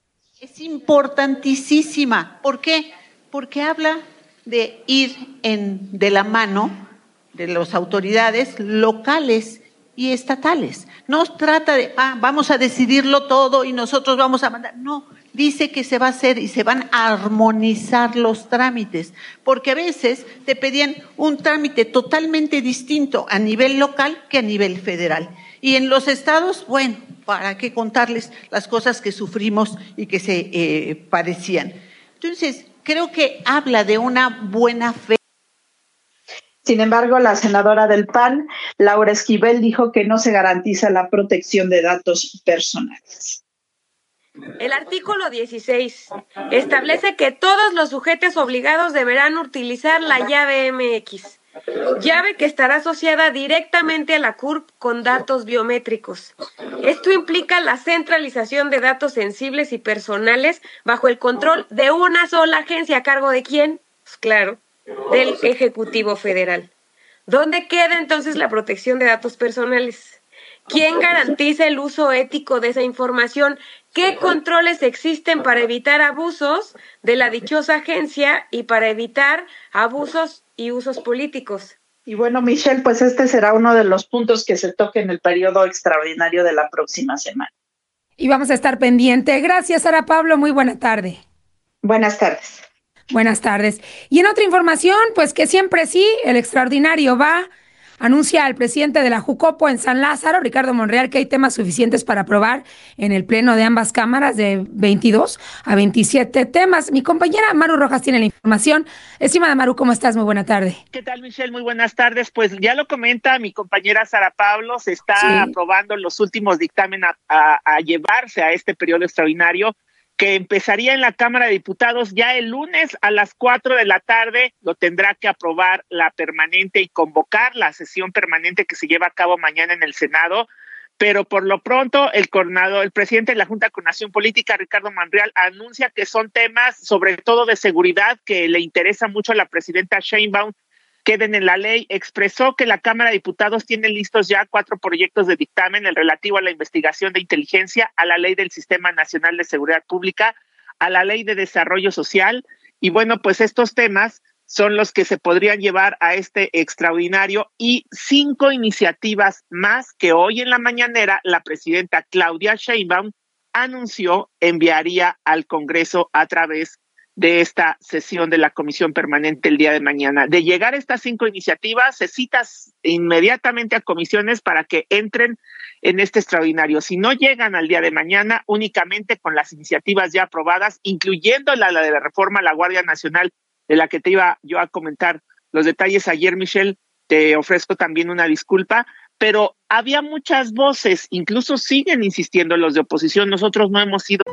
S23: Es importantísima. ¿Por qué? Porque habla de ir en, de la mano de las autoridades locales y estatales. No trata de, ah, vamos a decidirlo todo y nosotros vamos a mandar. No, dice que se va a hacer y se van a armonizar los trámites, porque a veces te pedían un trámite totalmente distinto a nivel local que a nivel federal. Y en los estados, bueno, ¿para qué contarles las cosas que sufrimos y que se eh, padecían? Entonces, creo que habla de una buena fe.
S21: Sin embargo, la senadora del P A N, Laura Esquivel, dijo que no se garantiza la protección de datos personales.
S24: El artículo dieciséis establece que todos los sujetos obligados deberán utilizar la llave M X, llave que estará asociada directamente a la C U R P con datos biométricos. Esto implica la centralización de datos sensibles y personales bajo el control de una sola agencia. ¿A cargo de quién? Pues claro, del Ejecutivo Federal. ¿Dónde queda entonces la protección de datos personales? ¿Quién garantiza el uso ético de esa información? ¿Qué controles existen para evitar abusos de la dichosa agencia y para evitar abusos y usos políticos?
S21: Y bueno, Michelle, pues este será uno de los puntos que se toque en el periodo extraordinario de la próxima semana.
S8: Y vamos a estar pendiente. Gracias, Sara Pablo. Muy buena tarde.
S21: Buenas tardes.
S8: Buenas tardes. Y en otra información, pues que siempre sí, el extraordinario va, anuncia al presidente de la Jucopo en San Lázaro, Ricardo Monreal, que hay temas suficientes para aprobar en el pleno de ambas cámaras de veintidós a veintisiete temas. Mi compañera Maru Rojas tiene la información. Estimada Maru, ¿cómo estás? Muy buena tarde.
S25: ¿Qué tal, Michelle? Muy buenas tardes. Pues ya lo comenta mi compañera Sara Pablo, se está sí. aprobando los últimos dictámenes a, a, a llevarse a este periodo extraordinario, que empezaría en la Cámara de Diputados ya el lunes a las cuatro de la tarde. Lo tendrá que aprobar la permanente y convocar la sesión permanente que se lleva a cabo mañana en el Senado. Pero por lo pronto, el coordinador, el presidente de la Junta de Coordinación Política, Ricardo Monreal, anuncia que son temas sobre todo de seguridad que le interesa mucho a la presidenta Sheinbaum, queden en la ley. Expresó que la Cámara de Diputados tiene listos ya cuatro proyectos de dictamen, el relativo a la investigación de inteligencia, a la Ley del Sistema Nacional de Seguridad Pública, a la Ley de Desarrollo Social, y bueno, pues estos temas son los que se podrían llevar a este extraordinario, y cinco iniciativas más que hoy en la mañanera la presidenta Claudia Sheinbaum anunció enviaría al Congreso a través de esta sesión de la Comisión Permanente el día de mañana. De llegar a estas cinco iniciativas, se cita inmediatamente a comisiones para que entren en este extraordinario. Si no llegan al día de mañana, únicamente con las iniciativas ya aprobadas, incluyendo la, la de la reforma a la Guardia Nacional, de la que te iba yo a comentar los detalles ayer, Michelle, te ofrezco también una disculpa, pero había muchas voces, incluso siguen insistiendo los de oposición, nosotros no hemos sido...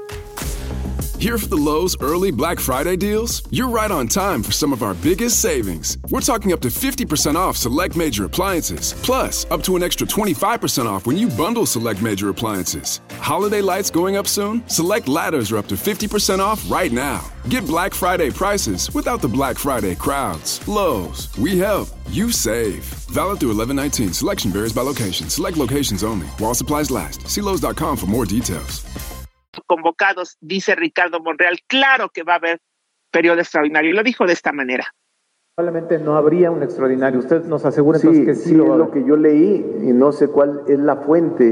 S13: Here for the Lowe's early Black Friday deals? You're right on time for some of our biggest savings. We're talking up to fifty percent off select major appliances, plus up to an extra twenty-five percent off when you bundle select major appliances. Holiday lights going up soon? Select ladders are up to fifty percent off right now. Get Black Friday prices without the Black Friday crowds. Lowe's, we help, you save. Valid through eleven nineteen. Selection varies by location. Select locations only. While supplies last. See Lowe's dot com for more details.
S25: Convocados, dice Ricardo Monreal, claro que va a haber periodo extraordinario, y lo dijo de esta manera.
S14: Probablemente no habría un extraordinario. Usted nos asegura
S15: sí,
S14: entonces que sí,
S15: sí
S14: lo
S15: es
S14: va a
S15: lo que yo leí y no sé cuál es la fuente,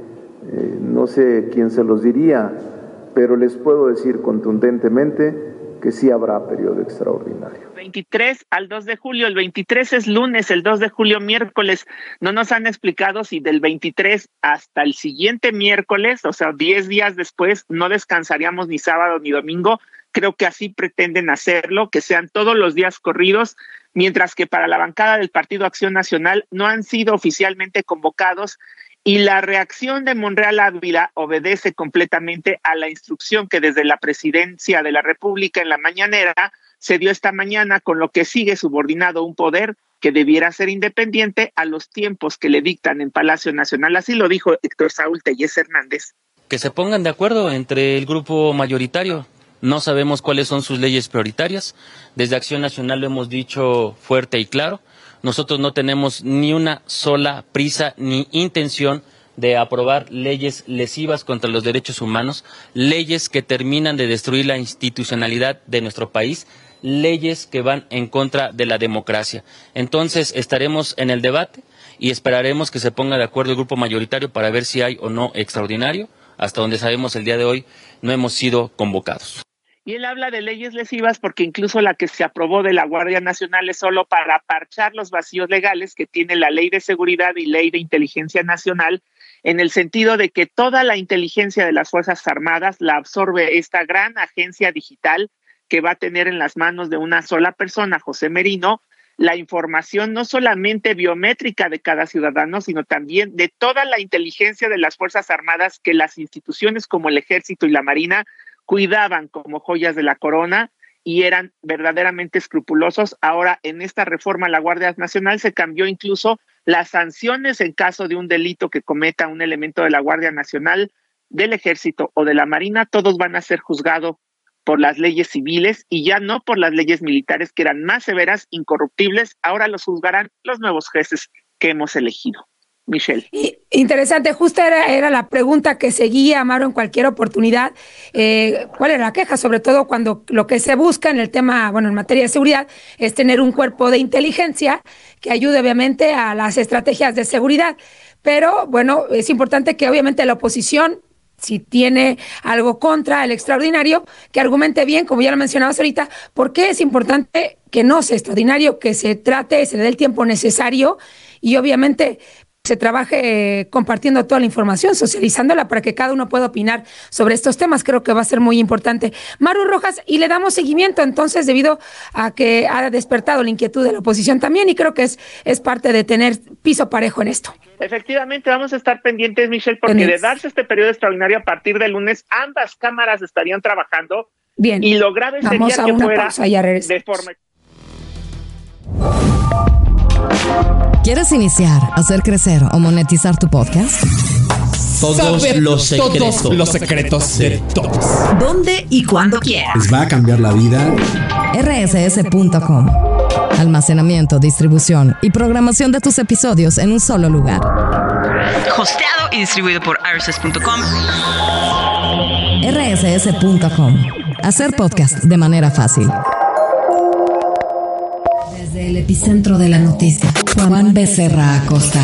S15: eh, no sé quién se los diría, pero les puedo decir contundentemente que sí habrá periodo extraordinario.
S25: veintitrés al dos de julio, el veintitrés es lunes, el dos de julio miércoles. No nos han explicado si del veintitrés hasta el siguiente miércoles, o sea, diez días después, no descansaríamos ni sábado ni domingo. Creo que así pretenden hacerlo, que sean todos los días corridos, mientras que para la bancada del Partido Acción Nacional no han sido oficialmente convocados. Y la reacción de Monreal Ávila obedece completamente a la instrucción que desde la Presidencia de la República en la mañanera se dio esta mañana, con lo que sigue subordinado un poder que debiera ser independiente a los tiempos que le dictan en Palacio Nacional. Así lo dijo Héctor Saúl Tellez Hernández.
S16: Que se pongan de acuerdo entre el grupo mayoritario. No sabemos cuáles son sus leyes prioritarias. Desde Acción Nacional lo hemos dicho fuerte y claro. Nosotros no tenemos ni una sola prisa ni intención de aprobar leyes lesivas contra los derechos humanos, leyes que terminan de destruir la institucionalidad de nuestro país, leyes que van en contra de la democracia. Entonces estaremos en el debate y esperaremos que se ponga de acuerdo el grupo mayoritario para ver si hay o no extraordinario. Hasta donde sabemos el día de hoy no hemos sido convocados.
S25: Y él habla de leyes lesivas porque incluso la que se aprobó de la Guardia Nacional es solo para parchar los vacíos legales que tiene la Ley de Seguridad y Ley de Inteligencia Nacional, en el sentido de que toda la inteligencia de las Fuerzas Armadas la absorbe esta gran agencia digital que va a tener en las manos de una sola persona, José Merino, la información no solamente biométrica de cada ciudadano, sino también de toda la inteligencia de las Fuerzas Armadas que las instituciones como el Ejército y la Marina cuidaban como joyas de la corona y eran verdaderamente escrupulosos. Ahora, en esta reforma a la Guardia Nacional se cambió incluso las sanciones en caso de un delito que cometa un elemento de la Guardia Nacional, del Ejército o de la Marina. Todos van a ser juzgados por las leyes civiles y ya no por las leyes militares, que eran más severas, incorruptibles. Ahora los juzgarán los nuevos jueces que hemos elegido. Michelle.
S8: Interesante, justo era, era la pregunta que seguía, Amaro, en cualquier oportunidad. Eh, ¿Cuál era la queja? Sobre todo cuando lo que se busca en el tema, bueno, en materia de seguridad, es tener un cuerpo de inteligencia que ayude obviamente a las estrategias de seguridad. Pero, bueno, es importante que obviamente la oposición, si tiene algo contra el extraordinario, que argumente bien, como ya lo mencionabas ahorita, por qué es importante que no sea extraordinario, que se trate, se le dé el tiempo necesario y obviamente se trabaje eh, compartiendo toda la información, socializándola para que cada uno pueda opinar sobre estos temas. Creo que va a ser muy importante. Maru Rojas, y le damos seguimiento entonces debido a que ha despertado la inquietud de la oposición también, y creo que es, es parte de tener piso parejo en esto.
S25: Efectivamente, vamos a estar pendientes, Michelle, porque de darse este periodo extraordinario a partir del lunes, ambas cámaras estarían trabajando.
S8: Bien.
S25: Y lo grave
S8: vamos
S25: sería
S8: a
S25: que
S8: una
S25: fuera
S8: pausa, ya
S25: de forma...
S4: ¿Quieres iniciar, hacer crecer o monetizar tu podcast?
S5: Todos
S17: Saber
S5: los secretos.
S17: Todos los secretos de todos.
S4: ¿Dónde y cuándo quieras?
S17: Les va a cambiar la vida.
S4: R S S punto com
S9: almacenamiento, distribución y programación de tus episodios en un solo lugar.
S18: Hosteado y distribuido por R S S punto com.
S9: R S S punto com. Hacer podcast de manera fácil.
S4: Desde el epicentro de la noticia, Juan Becerra Acosta.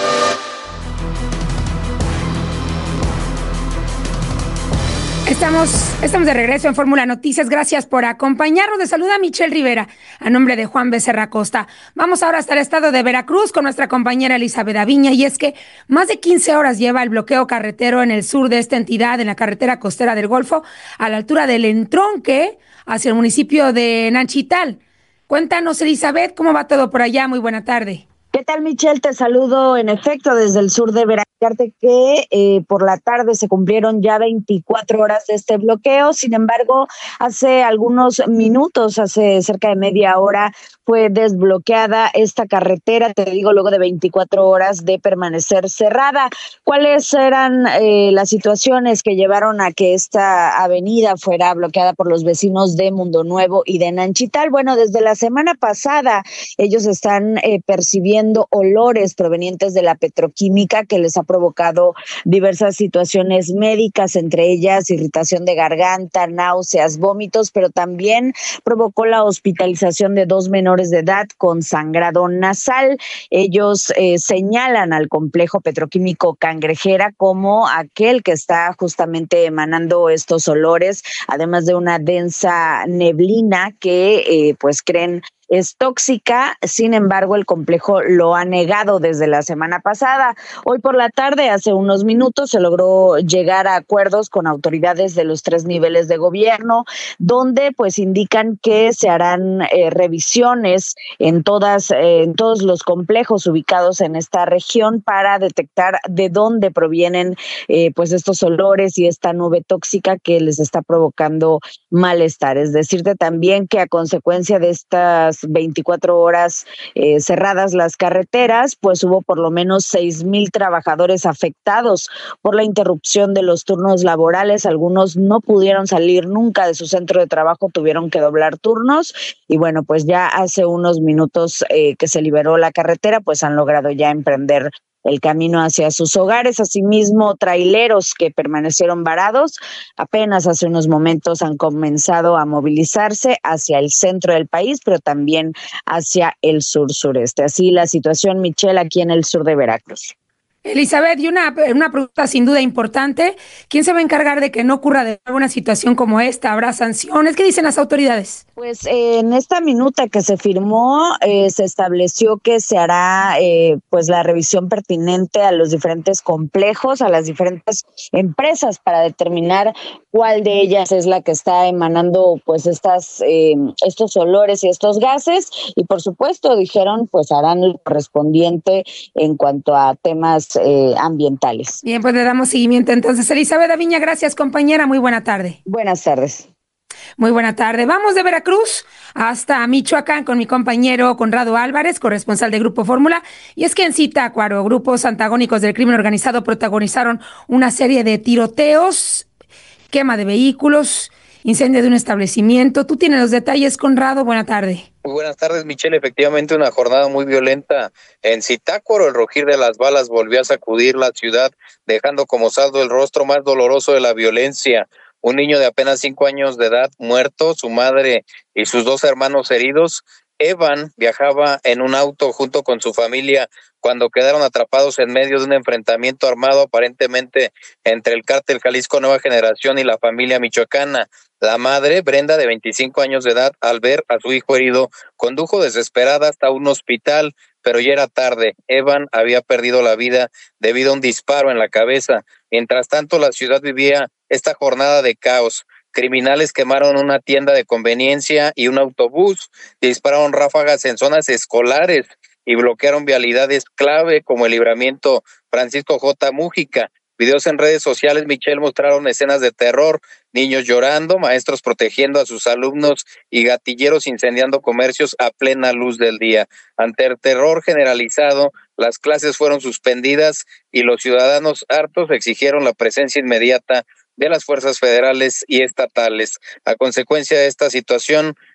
S8: Estamos, estamos de regreso en Fórmula Noticias. Gracias por acompañarnos. De saluda Michelle Rivera, a nombre de Juan Becerra Acosta. Vamos ahora hasta el estado de Veracruz con nuestra compañera Elizabeth Aviña. Y es que más de quince horas lleva el bloqueo carretero en el sur de esta entidad, en la carretera costera del Golfo, a la altura del entronque hacia el municipio de Nanchital. Cuéntanos, Elizabeth, ¿cómo va todo por allá? Muy buena tarde.
S19: ¿Qué tal, Michelle? Te saludo en efecto desde el sur de Veracruz, que eh, por la tarde se cumplieron ya veinticuatro horas de este bloqueo. Sin embargo, hace algunos minutos, hace cerca de media hora, fue desbloqueada esta carretera, te digo, luego de veinticuatro horas de permanecer cerrada. ¿Cuáles eran eh, las situaciones que llevaron a que esta avenida fuera bloqueada por los vecinos de Mundo Nuevo y de Nanchital? Bueno, desde la semana pasada ellos están eh, percibiendo olores provenientes de la petroquímica que les ha provocado diversas situaciones médicas, entre ellas irritación de garganta, náuseas, vómitos, pero también provocó la hospitalización de dos menores de edad con sangrado nasal. Ellos eh, señalan al complejo petroquímico Cangrejera como aquel que está justamente emanando estos olores, además de una densa neblina que eh, pues creen es tóxica. Sin embargo, el complejo lo ha negado desde la semana pasada. Hoy por la tarde, hace unos minutos, se logró llegar a acuerdos con autoridades de los tres niveles de gobierno, donde pues indican que se harán eh, revisiones en todas, eh, en todos los complejos ubicados en esta región para detectar de dónde provienen eh, pues estos olores y esta nube tóxica que les está provocando malestar. Es decirte también que a consecuencia de estas veinticuatro horas eh, cerradas las carreteras, pues hubo por lo menos seis mil trabajadores afectados por la interrupción de los turnos laborales. Algunos no pudieron salir nunca de su centro de trabajo, tuvieron que doblar turnos y bueno, pues ya hace unos minutos eh, que se liberó la carretera, pues han logrado ya emprender el camino hacia sus hogares. Asimismo, traileros que permanecieron varados apenas hace unos momentos han comenzado a movilizarse hacia el centro del país, pero también hacia el sur-sureste. Así la situación, Michelle, aquí en el sur de Veracruz.
S8: Elizabeth, y una, una pregunta sin duda importante. ¿Quién se va a encargar de que no ocurra de alguna situación como esta? ¿Habrá sanciones? ¿Qué dicen las autoridades?
S19: Pues eh, en esta minuta que se firmó, eh, se estableció que se hará eh, pues la revisión pertinente a los diferentes complejos, a las diferentes empresas para determinar cuál de ellas es la que está emanando pues estas eh, estos olores y estos gases. Y por supuesto, dijeron, pues harán lo correspondiente en cuanto a temas Eh, ambientales.
S8: Bien, pues le damos seguimiento entonces. Elizabeth Aviña, gracias, compañera, muy buena tarde.
S19: Buenas tardes.
S8: Muy buena tarde. Vamos de Veracruz hasta Michoacán con mi compañero Conrado Álvarez, corresponsal de Grupo Fórmula. Y es que en Zitácuaro, grupos antagónicos del crimen organizado protagonizaron una serie de tiroteos, quema de vehículos, incendio de un establecimiento. Tú tienes los detalles, Conrado. Buena tarde.
S20: Muy buenas tardes, Michelle. Efectivamente, una jornada muy violenta en Zitácuaro. El rugir de las balas volvió a sacudir la ciudad, dejando como saldo el rostro más doloroso de la violencia. Un niño de apenas cinco años de edad muerto, su madre y sus dos hermanos heridos. Evan viajaba en un auto junto con su familia cuando quedaron atrapados en medio de un enfrentamiento armado aparentemente entre el cártel Jalisco Nueva Generación y la familia michoacana. La madre, Brenda, de veinticinco años de edad, al ver a su hijo herido, condujo desesperada hasta un hospital, pero ya era tarde. Evan había perdido la vida debido a un disparo en la cabeza. Mientras tanto, la ciudad vivía esta jornada de caos. Criminales quemaron una tienda de conveniencia y un autobús, dispararon ráfagas en zonas escolares y bloquearon vialidades clave como el libramiento Francisco J. Mújica. Videos en redes sociales, Michelle, mostraron escenas de terror, niños llorando, maestros protegiendo a sus alumnos y gatilleros incendiando comercios a plena luz del día. Ante el terror generalizado, las clases fueron suspendidas y los ciudadanos hartos exigieron la presencia inmediata de las fuerzas federales y estatales. A consecuencia de esta situación,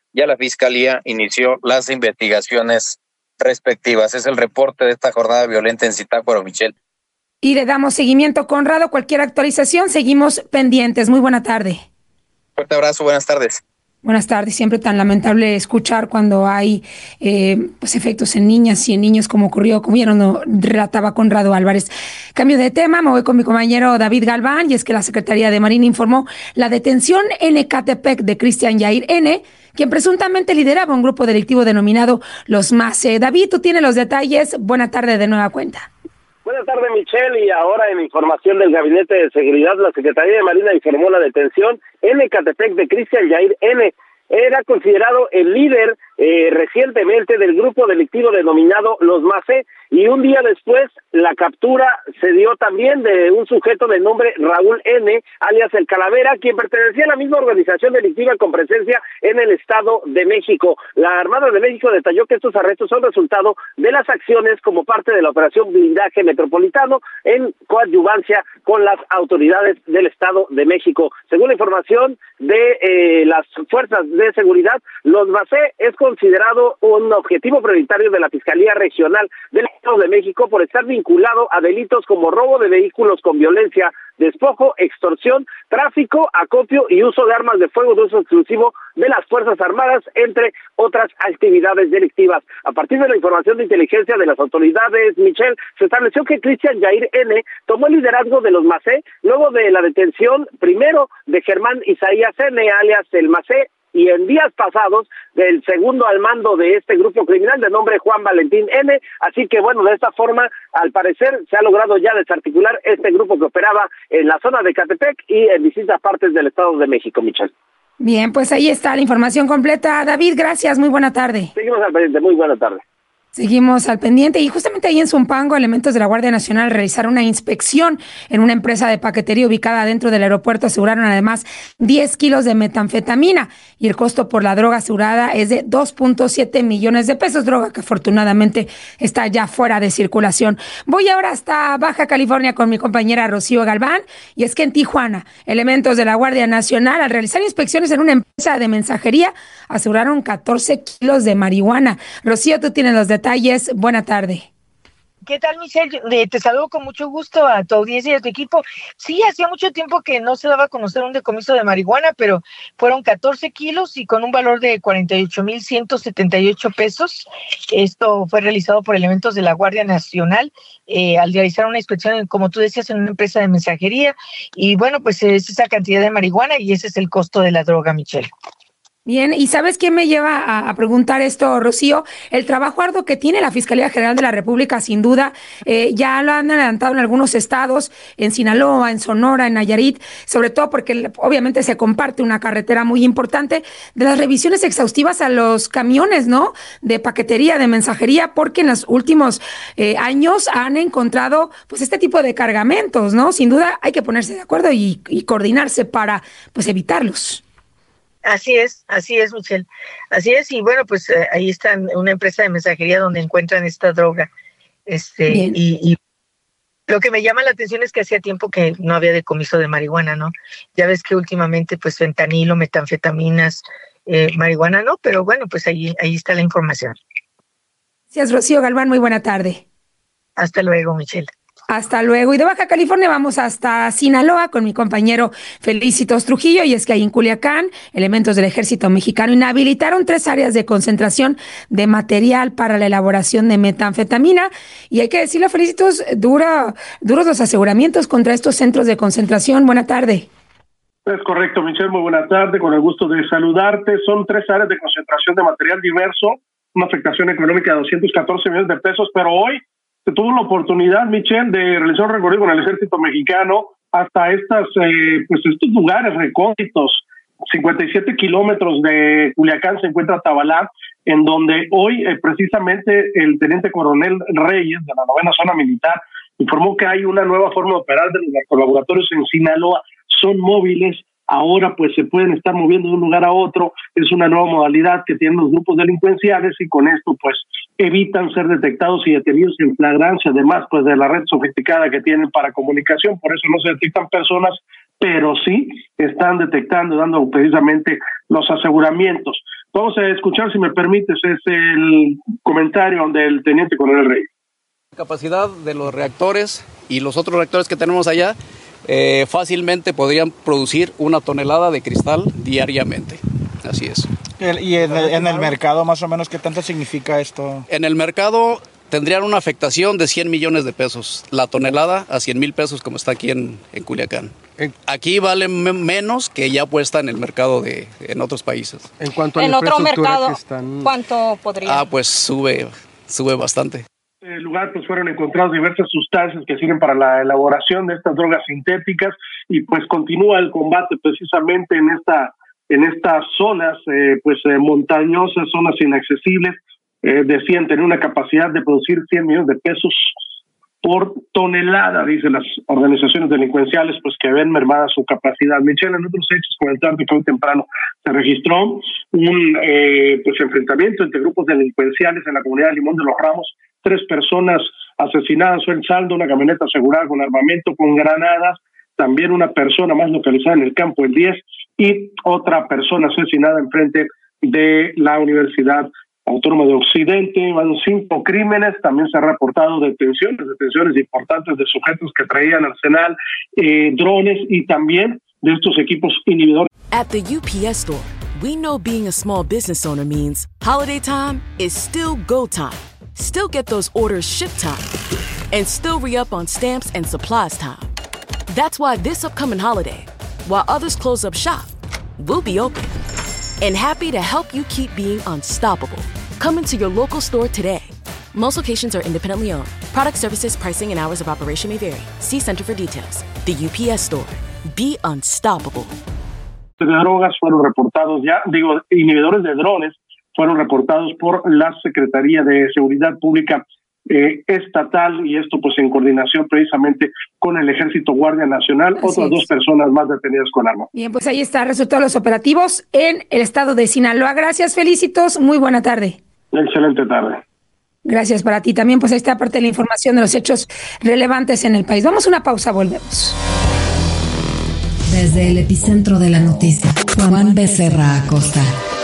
S20: ya la Fiscalía inició las investigaciones respectivas. Es el reporte de esta jornada violenta en Zitácuaro, Michelle.
S8: Y le damos seguimiento, Conrado. Cualquier actualización, seguimos pendientes. Muy buena tarde.
S20: Fuerte abrazo, buenas tardes.
S8: Buenas tardes. Siempre tan lamentable escuchar cuando hay eh, pues efectos en niñas y en niños, como ocurrió, como ya nos relataba Conrado Álvarez. Cambio de tema, me voy con mi compañero David Galván, y es que la Secretaría de Marina informó la detención en Ecatepec de Cristian Yair N., quien presuntamente lideraba un grupo delictivo denominado Los Mace. David, tú tienes los detalles. Buena tarde de nueva cuenta.
S1: Buenas tardes, Michelle, y ahora en información del Gabinete de Seguridad, la Secretaría de Marina informó la detención en Ecatepec de Cristian Yair N. Era considerado el líder eh, recientemente del grupo delictivo denominado Los Mace, y un día después la captura se dio también de un sujeto de nombre Raúl N., alias El Calavera, quien pertenecía a la misma organización delictiva con presencia en el Estado de México. La Armada de México detalló que estos arrestos son resultado de las acciones como parte de la operación Blindaje Metropolitano en coadyuvancia con las autoridades del Estado de México. Según la información de eh, las fuerzas de seguridad, Los Mace es considerado un objetivo prioritario de la Fiscalía Regional del Estado de México por estar vinculado a delitos como robo de vehículos con violencia, despojo, extorsión, tráfico, acopio y uso de armas de fuego de uso exclusivo de las Fuerzas Armadas, entre otras actividades delictivas. A partir de la información de inteligencia de las autoridades, Michelle, se estableció que Cristian Yair N. tomó el liderazgo de Los Mace luego de la detención primero de Germán Isaías N., alias El Mace, y en días pasados del segundo al mando de este grupo criminal de nombre Juan Valentín N. Así que bueno, de esta forma, al parecer, se ha logrado ya desarticular este grupo que operaba en la zona de Ecatepec y en distintas partes del Estado de México, Michelle.
S8: Bien, pues ahí está la información completa. David, gracias, muy buena tarde.
S1: Seguimos al pendiente, muy buena tarde.
S8: Seguimos al pendiente, y justamente ahí en Zumpango, elementos de la Guardia Nacional realizaron una inspección en una empresa de paquetería ubicada dentro del aeropuerto. Aseguraron además diez kilos de metanfetamina, y el costo por la droga asegurada es de dos punto siete millones de pesos, droga que afortunadamente está ya fuera de circulación. Voy ahora hasta Baja California con mi compañera Rocío Galván, y es que en Tijuana, elementos de la Guardia Nacional, al realizar inspecciones en una empresa de mensajería, aseguraron catorce kilos de marihuana. Rocío, tú tienes los detalles. Detalles, buena tarde.
S2: ¿Qué tal, Michelle? Te saludo con mucho gusto a tu audiencia y a tu equipo. Sí, hacía mucho tiempo que no se daba a conocer un decomiso de marihuana, pero fueron catorce kilos y con un valor de cuarenta y ocho mil ciento setenta y ocho pesos. Esto fue realizado por elementos de la Guardia Nacional eh, al realizar una inspección, como tú decías, en una empresa de mensajería. Y bueno, pues es esa cantidad de marihuana y ese es el costo de la droga, Michelle.
S8: Bien, ¿y sabes qué me lleva a, a preguntar esto, Rocío? El trabajo arduo que tiene la Fiscalía General de la República, sin duda, eh, ya lo han adelantado en algunos estados, en Sinaloa, en Sonora, en Nayarit, sobre todo porque obviamente se comparte una carretera muy importante, de las revisiones exhaustivas a los camiones, ¿no?, de paquetería, de mensajería, porque en los últimos eh, años han encontrado pues este tipo de cargamentos, ¿no? Sin duda hay que ponerse de acuerdo y, y coordinarse para pues evitarlos.
S2: Así es, así es, Michelle. Así es, y bueno, pues eh, ahí está una empresa de mensajería donde encuentran esta droga. Este, y, y lo que me llama la atención es que hacía tiempo que no había decomiso de marihuana, ¿no? Ya ves que últimamente, pues, fentanilo, metanfetaminas, eh, marihuana, ¿no? Pero bueno, pues ahí, ahí está la información.
S8: Gracias, Rocío Galván, muy buena tarde.
S2: Hasta luego, Michelle.
S8: Hasta luego. Y de Baja California vamos hasta Sinaloa con mi compañero Felicitos Trujillo, y es que ahí en Culiacán, elementos del Ejército Mexicano inhabilitaron tres áreas de concentración de material para la elaboración de metanfetamina, y hay que decirle, Felicitos, dura, duros los aseguramientos contra estos centros de concentración. Buena tarde.
S6: Es correcto, Michelle, muy buena tarde, con el gusto de saludarte. Son tres áreas de concentración de material diverso, una afectación económica de doscientos catorce millones de pesos, pero hoy se tuvo la oportunidad, Michelle, de realizar un recorrido con el Ejército Mexicano hasta estas, eh, pues estos lugares recónditos. cincuenta y siete kilómetros de Culiacán se encuentra Tabalá, en donde hoy eh, precisamente el teniente coronel Reyes, de la novena zona militar, informó que hay una nueva forma de operar de los laboratorios en Sinaloa. Son móviles, ahora pues se pueden estar moviendo de un lugar a otro. Es una nueva modalidad que tienen los grupos delincuenciales, y con esto pues evitan ser detectados y detenidos en flagrancia, además pues de la red sofisticada que tienen para comunicación. Por eso no se detectan personas, pero sí están detectando, dando precisamente los aseguramientos. Vamos a escuchar, si me permites, es el comentario del teniente coronel Reyes.
S3: La capacidad de los reactores y los otros reactores que tenemos allá eh, fácilmente podrían producir una tonelada de cristal diariamente. Así es.
S10: ¿Y en el, en el mercado más o menos qué tanto significa esto?
S3: En el mercado tendrían una afectación de cien millones de pesos, la tonelada a cien mil pesos como está aquí en, en Culiacán. Aquí vale me- menos que ya puesta en el mercado de en otros países.
S11: En cuanto a
S12: en
S11: la
S12: otro
S11: infraestructura
S12: mercado,
S11: que están...
S12: ¿cuánto podría?
S3: Ah, pues sube, sube bastante.
S6: En el lugar pues fueron encontradas diversas sustancias que sirven para la elaboración de estas drogas sintéticas y pues continúa el combate precisamente en esta en estas zonas eh, pues eh, montañosas, zonas inaccesibles. Eh, decían tener una capacidad de producir cien millones de pesos por tonelada, dicen las organizaciones delincuenciales, pues que ven mermada su capacidad. Michelle, en otros hechos, comentarte que hoy temprano se registró un eh, pues enfrentamiento entre grupos delincuenciales en la comunidad de Limón de los Ramos, tres personas asesinadas fue el saldo, una camioneta asegurada con armamento, con granadas, también una persona más localizada en el campo el diez y otra persona asesinada enfrente de la Universidad Autónoma de Occidente. Van cinco crímenes, también se han reportado detenciones, detenciones importantes de sujetos que traían arsenal, eh, drones y también de estos equipos inhibidores.
S22: At the U P S Store, we know being a small business owner means holiday time is still go time. Still get those orders shipped time. And still re-up on stamps and supplies time. That's why this upcoming holiday, while others close up shop, we'll be open. And happy to help you keep being unstoppable. Come into your local store today. Most locations are independently owned. Product services, pricing, and hours of operation may vary. See Center for details. The U P S Store. Be unstoppable.
S6: De drogas fueron reportados ya, digo, inhibidores de drones fueron reportados por la Secretaría de Seguridad Pública eh, Estatal, y esto pues en coordinación precisamente con el Ejército Guardia Nacional. Así otras es. Dos personas más detenidas con armas.
S8: Bien, pues ahí está el resultado de los operativos en el estado de Sinaloa. Gracias, Felicitos. Muy buena tarde.
S6: Excelente tarde.
S8: Gracias para ti también. Pues ahí está parte de la información de los hechos relevantes en el país. Vamos a una pausa, volvemos.
S4: Desde el epicentro de la noticia, Juan Becerra Acosta.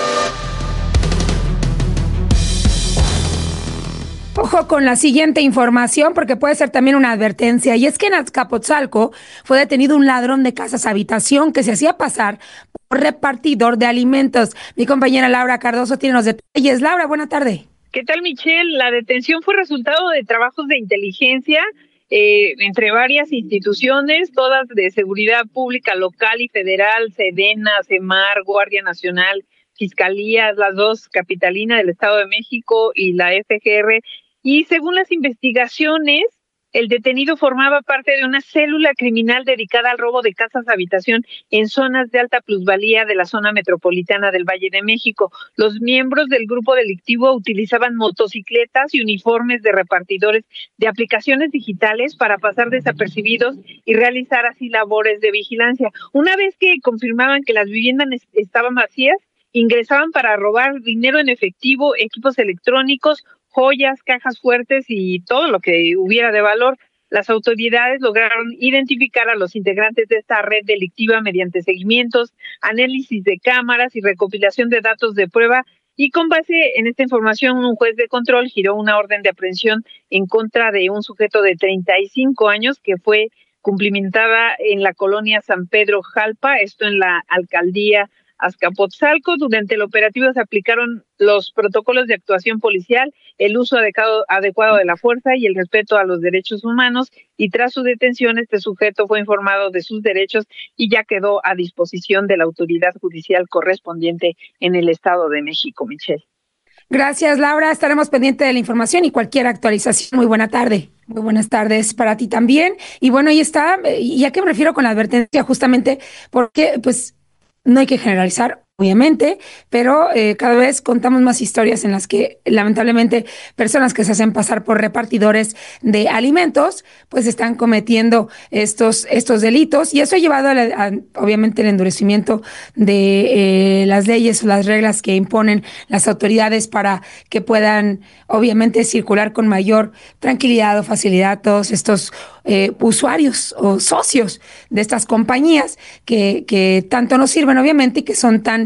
S8: Ojo con la siguiente información porque puede ser también una advertencia, y es que en Azcapotzalco fue detenido un ladrón de casas habitación que se hacía pasar por repartidor de alimentos. Mi compañera Laura Cardoso tiene los detalles. Laura, buena tarde.
S26: ¿Qué tal, Michelle? La detención fue resultado de trabajos de inteligencia eh, entre varias instituciones, todas de seguridad pública local y federal, Sedena, Semar, Guardia Nacional, Fiscalías, las dos capitalinas del Estado de México y la F G R. Y según las investigaciones, el detenido formaba parte de una célula criminal dedicada al robo de casas habitación en zonas de alta plusvalía de la zona metropolitana del Valle de México. Los miembros del grupo delictivo utilizaban motocicletas y uniformes de repartidores de aplicaciones digitales para pasar desapercibidos y realizar así labores de vigilancia. Una vez que confirmaban que las viviendas estaban vacías, ingresaban para robar dinero en efectivo, equipos electrónicos, joyas, cajas fuertes y todo lo que hubiera de valor. Las autoridades lograron identificar a los integrantes de esta red delictiva mediante seguimientos, análisis de cámaras y recopilación de datos de prueba, y con base en esta información un juez de control giró una orden de aprehensión en contra de un sujeto de treinta y cinco años que fue cumplimentada en la colonia San Pedro Jalpa, esto en la alcaldía Azcapotzalco. Durante el operativo se aplicaron los protocolos de actuación policial, el uso adecuado, adecuado de la fuerza y el respeto a los derechos humanos, y tras su detención este sujeto fue informado de sus derechos y ya quedó a disposición de la autoridad judicial correspondiente en el Estado de México. Michelle.
S8: Gracias, Laura. Estaremos pendientes de la información y cualquier actualización. Muy buena tarde. Muy buenas tardes para ti también. Y bueno, ahí está. ¿Y a qué me refiero con la advertencia? Justamente porque, pues, no hay que generalizar, obviamente, pero eh, cada vez contamos más historias en las que lamentablemente personas que se hacen pasar por repartidores de alimentos pues están cometiendo estos estos delitos, y eso ha llevado a, la, a obviamente el endurecimiento de eh, las leyes o las reglas que imponen las autoridades para que puedan obviamente circular con mayor tranquilidad o facilidad todos estos eh, usuarios o socios de estas compañías que, que tanto nos sirven obviamente y que son tan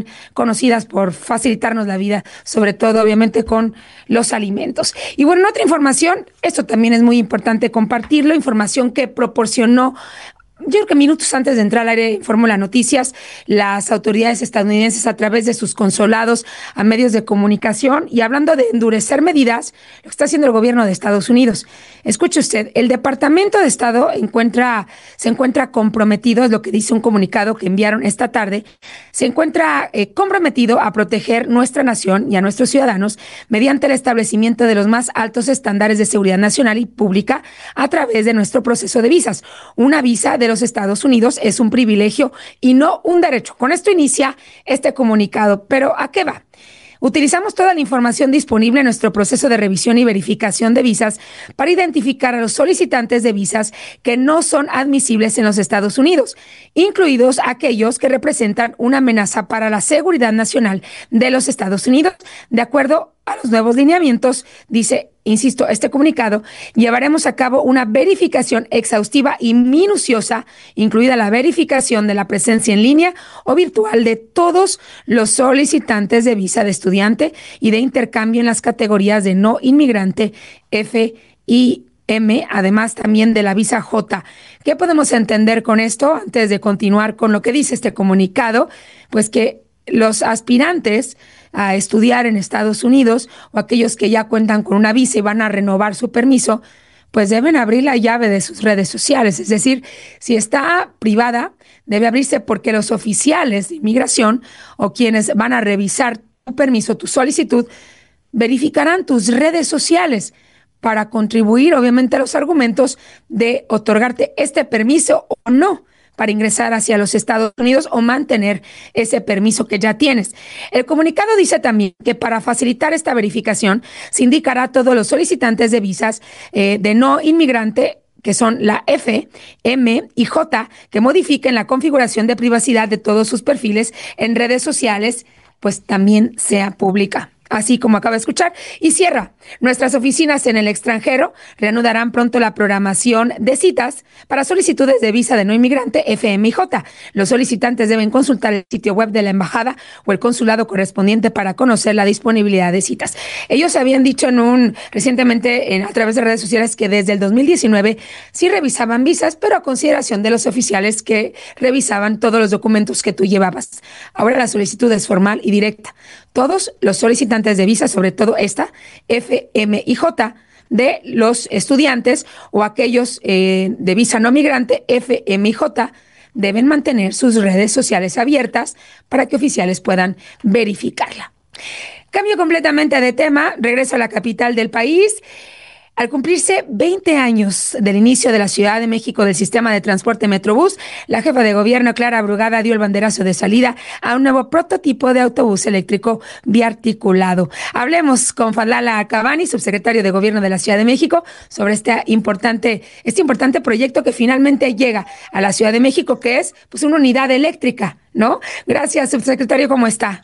S8: tan conocidas por facilitarnos la vida, sobre todo obviamente con los alimentos. Y bueno, en otra información, esto también es muy importante compartirlo, información que proporcionó, yo creo que minutos antes de entrar al aire, informó las noticias, las autoridades estadounidenses a través de sus consulados a medios de comunicación, y hablando de endurecer medidas, lo que está haciendo el gobierno de Estados Unidos. Escuche usted, el Departamento de Estado encuentra, se encuentra comprometido, es lo que dice un comunicado que enviaron esta tarde, se encuentra eh, comprometido a proteger nuestra nación y a nuestros ciudadanos mediante el establecimiento de los más altos estándares de seguridad nacional y pública a través de nuestro proceso de visas. Una visa de los Estados Unidos es un privilegio y no un derecho. Con esto inicia este comunicado, pero ¿a qué va? Utilizamos toda la información disponible en nuestro proceso de revisión y verificación de visas para identificar a los solicitantes de visas que no son admisibles en los Estados Unidos, incluidos aquellos que representan una amenaza para la seguridad nacional de los Estados Unidos. De acuerdo a los nuevos lineamientos, dice, insisto, este comunicado, llevaremos a cabo una verificación exhaustiva y minuciosa, incluida la verificación de la presencia en línea o virtual de todos los solicitantes de visa de estudiante y de intercambio en las categorías de no inmigrante F y M, además también de la visa J. ¿Qué podemos entender con esto? Antes de continuar con lo que dice este comunicado, pues que los aspirantes a estudiar en Estados Unidos o aquellos que ya cuentan con una visa y van a renovar su permiso, pues deben abrir la llave de sus redes sociales. Es decir, si está privada, debe abrirse, porque los oficiales de inmigración o quienes van a revisar tu permiso, tu solicitud, verificarán tus redes sociales para contribuir, obviamente, a los argumentos de otorgarte este permiso o no para ingresar hacia los Estados Unidos o mantener ese permiso que ya tienes. El comunicado dice también que para facilitar esta verificación se indicará a todos los solicitantes de visas eh, de no inmigrante, que son la F, M y J, que modifiquen la configuración de privacidad de todos sus perfiles en redes sociales, pues también sea pública. Así como acaba de escuchar. Y cierra, nuestras oficinas en el extranjero reanudarán pronto la programación de citas para solicitudes de visa de no inmigrante F M I J. Los solicitantes deben consultar el sitio web de la embajada o el consulado correspondiente para conocer la disponibilidad de citas. Ellos habían dicho en un recientemente en, a través de redes sociales que desde el dos mil diecinueve sí revisaban visas, pero a consideración de los oficiales que revisaban todos los documentos que tú llevabas. Ahora la solicitud es formal y directa. Todos los solicitantes de visa, sobre todo esta, F, M y J, de los estudiantes o aquellos eh, de visa no migrante, F, M y J, deben mantener sus redes sociales abiertas para que oficiales puedan verificarla. Cambio completamente de tema, regreso a la capital del país. Al cumplirse veinte años del inicio de la Ciudad de México del sistema de transporte Metrobús, la jefa de gobierno, Clara Brugada, dio el banderazo de salida a un nuevo prototipo de autobús eléctrico biarticulado. Hablemos con Fadlala Cabani, subsecretario de Gobierno de la Ciudad de México, sobre este importante, este importante proyecto que finalmente llega a la Ciudad de México, que es pues una unidad eléctrica, ¿no? Gracias, subsecretario, ¿cómo está?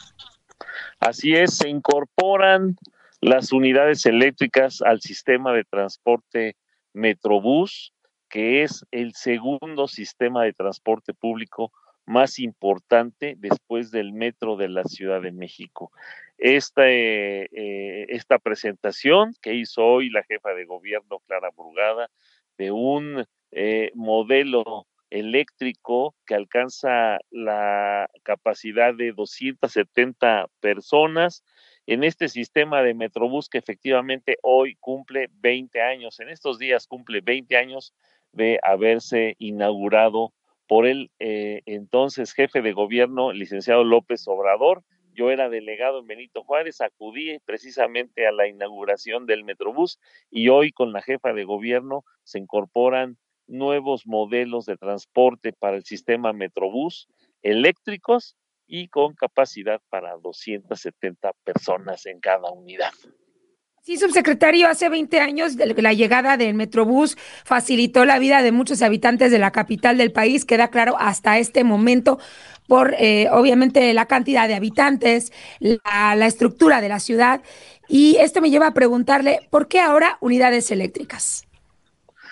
S7: Así es, se incorporan las unidades eléctricas al sistema de transporte Metrobús, que es el segundo sistema de transporte público más importante después del metro de la Ciudad de México. Esta, eh, eh, esta presentación que hizo hoy la jefa de gobierno, Clara Brugada, de un eh, modelo eléctrico que alcanza la capacidad de doscientas setenta personas, en este sistema de Metrobús que efectivamente hoy cumple veinte años, en estos días cumple veinte años de haberse inaugurado por el eh, entonces jefe de gobierno, licenciado López Obrador. Yo era delegado en Benito Juárez, acudí precisamente a la inauguración del Metrobús y hoy con la jefa de gobierno se incorporan nuevos modelos de transporte para el sistema Metrobús eléctricos y con capacidad para doscientas setenta personas en cada unidad.
S8: Sí, subsecretario, hace veinte años la llegada del Metrobús facilitó la vida de muchos habitantes de la capital del país, queda claro hasta este momento por eh, obviamente la cantidad de habitantes, la, la estructura de la ciudad, y esto me lleva a preguntarle, ¿por qué ahora unidades eléctricas?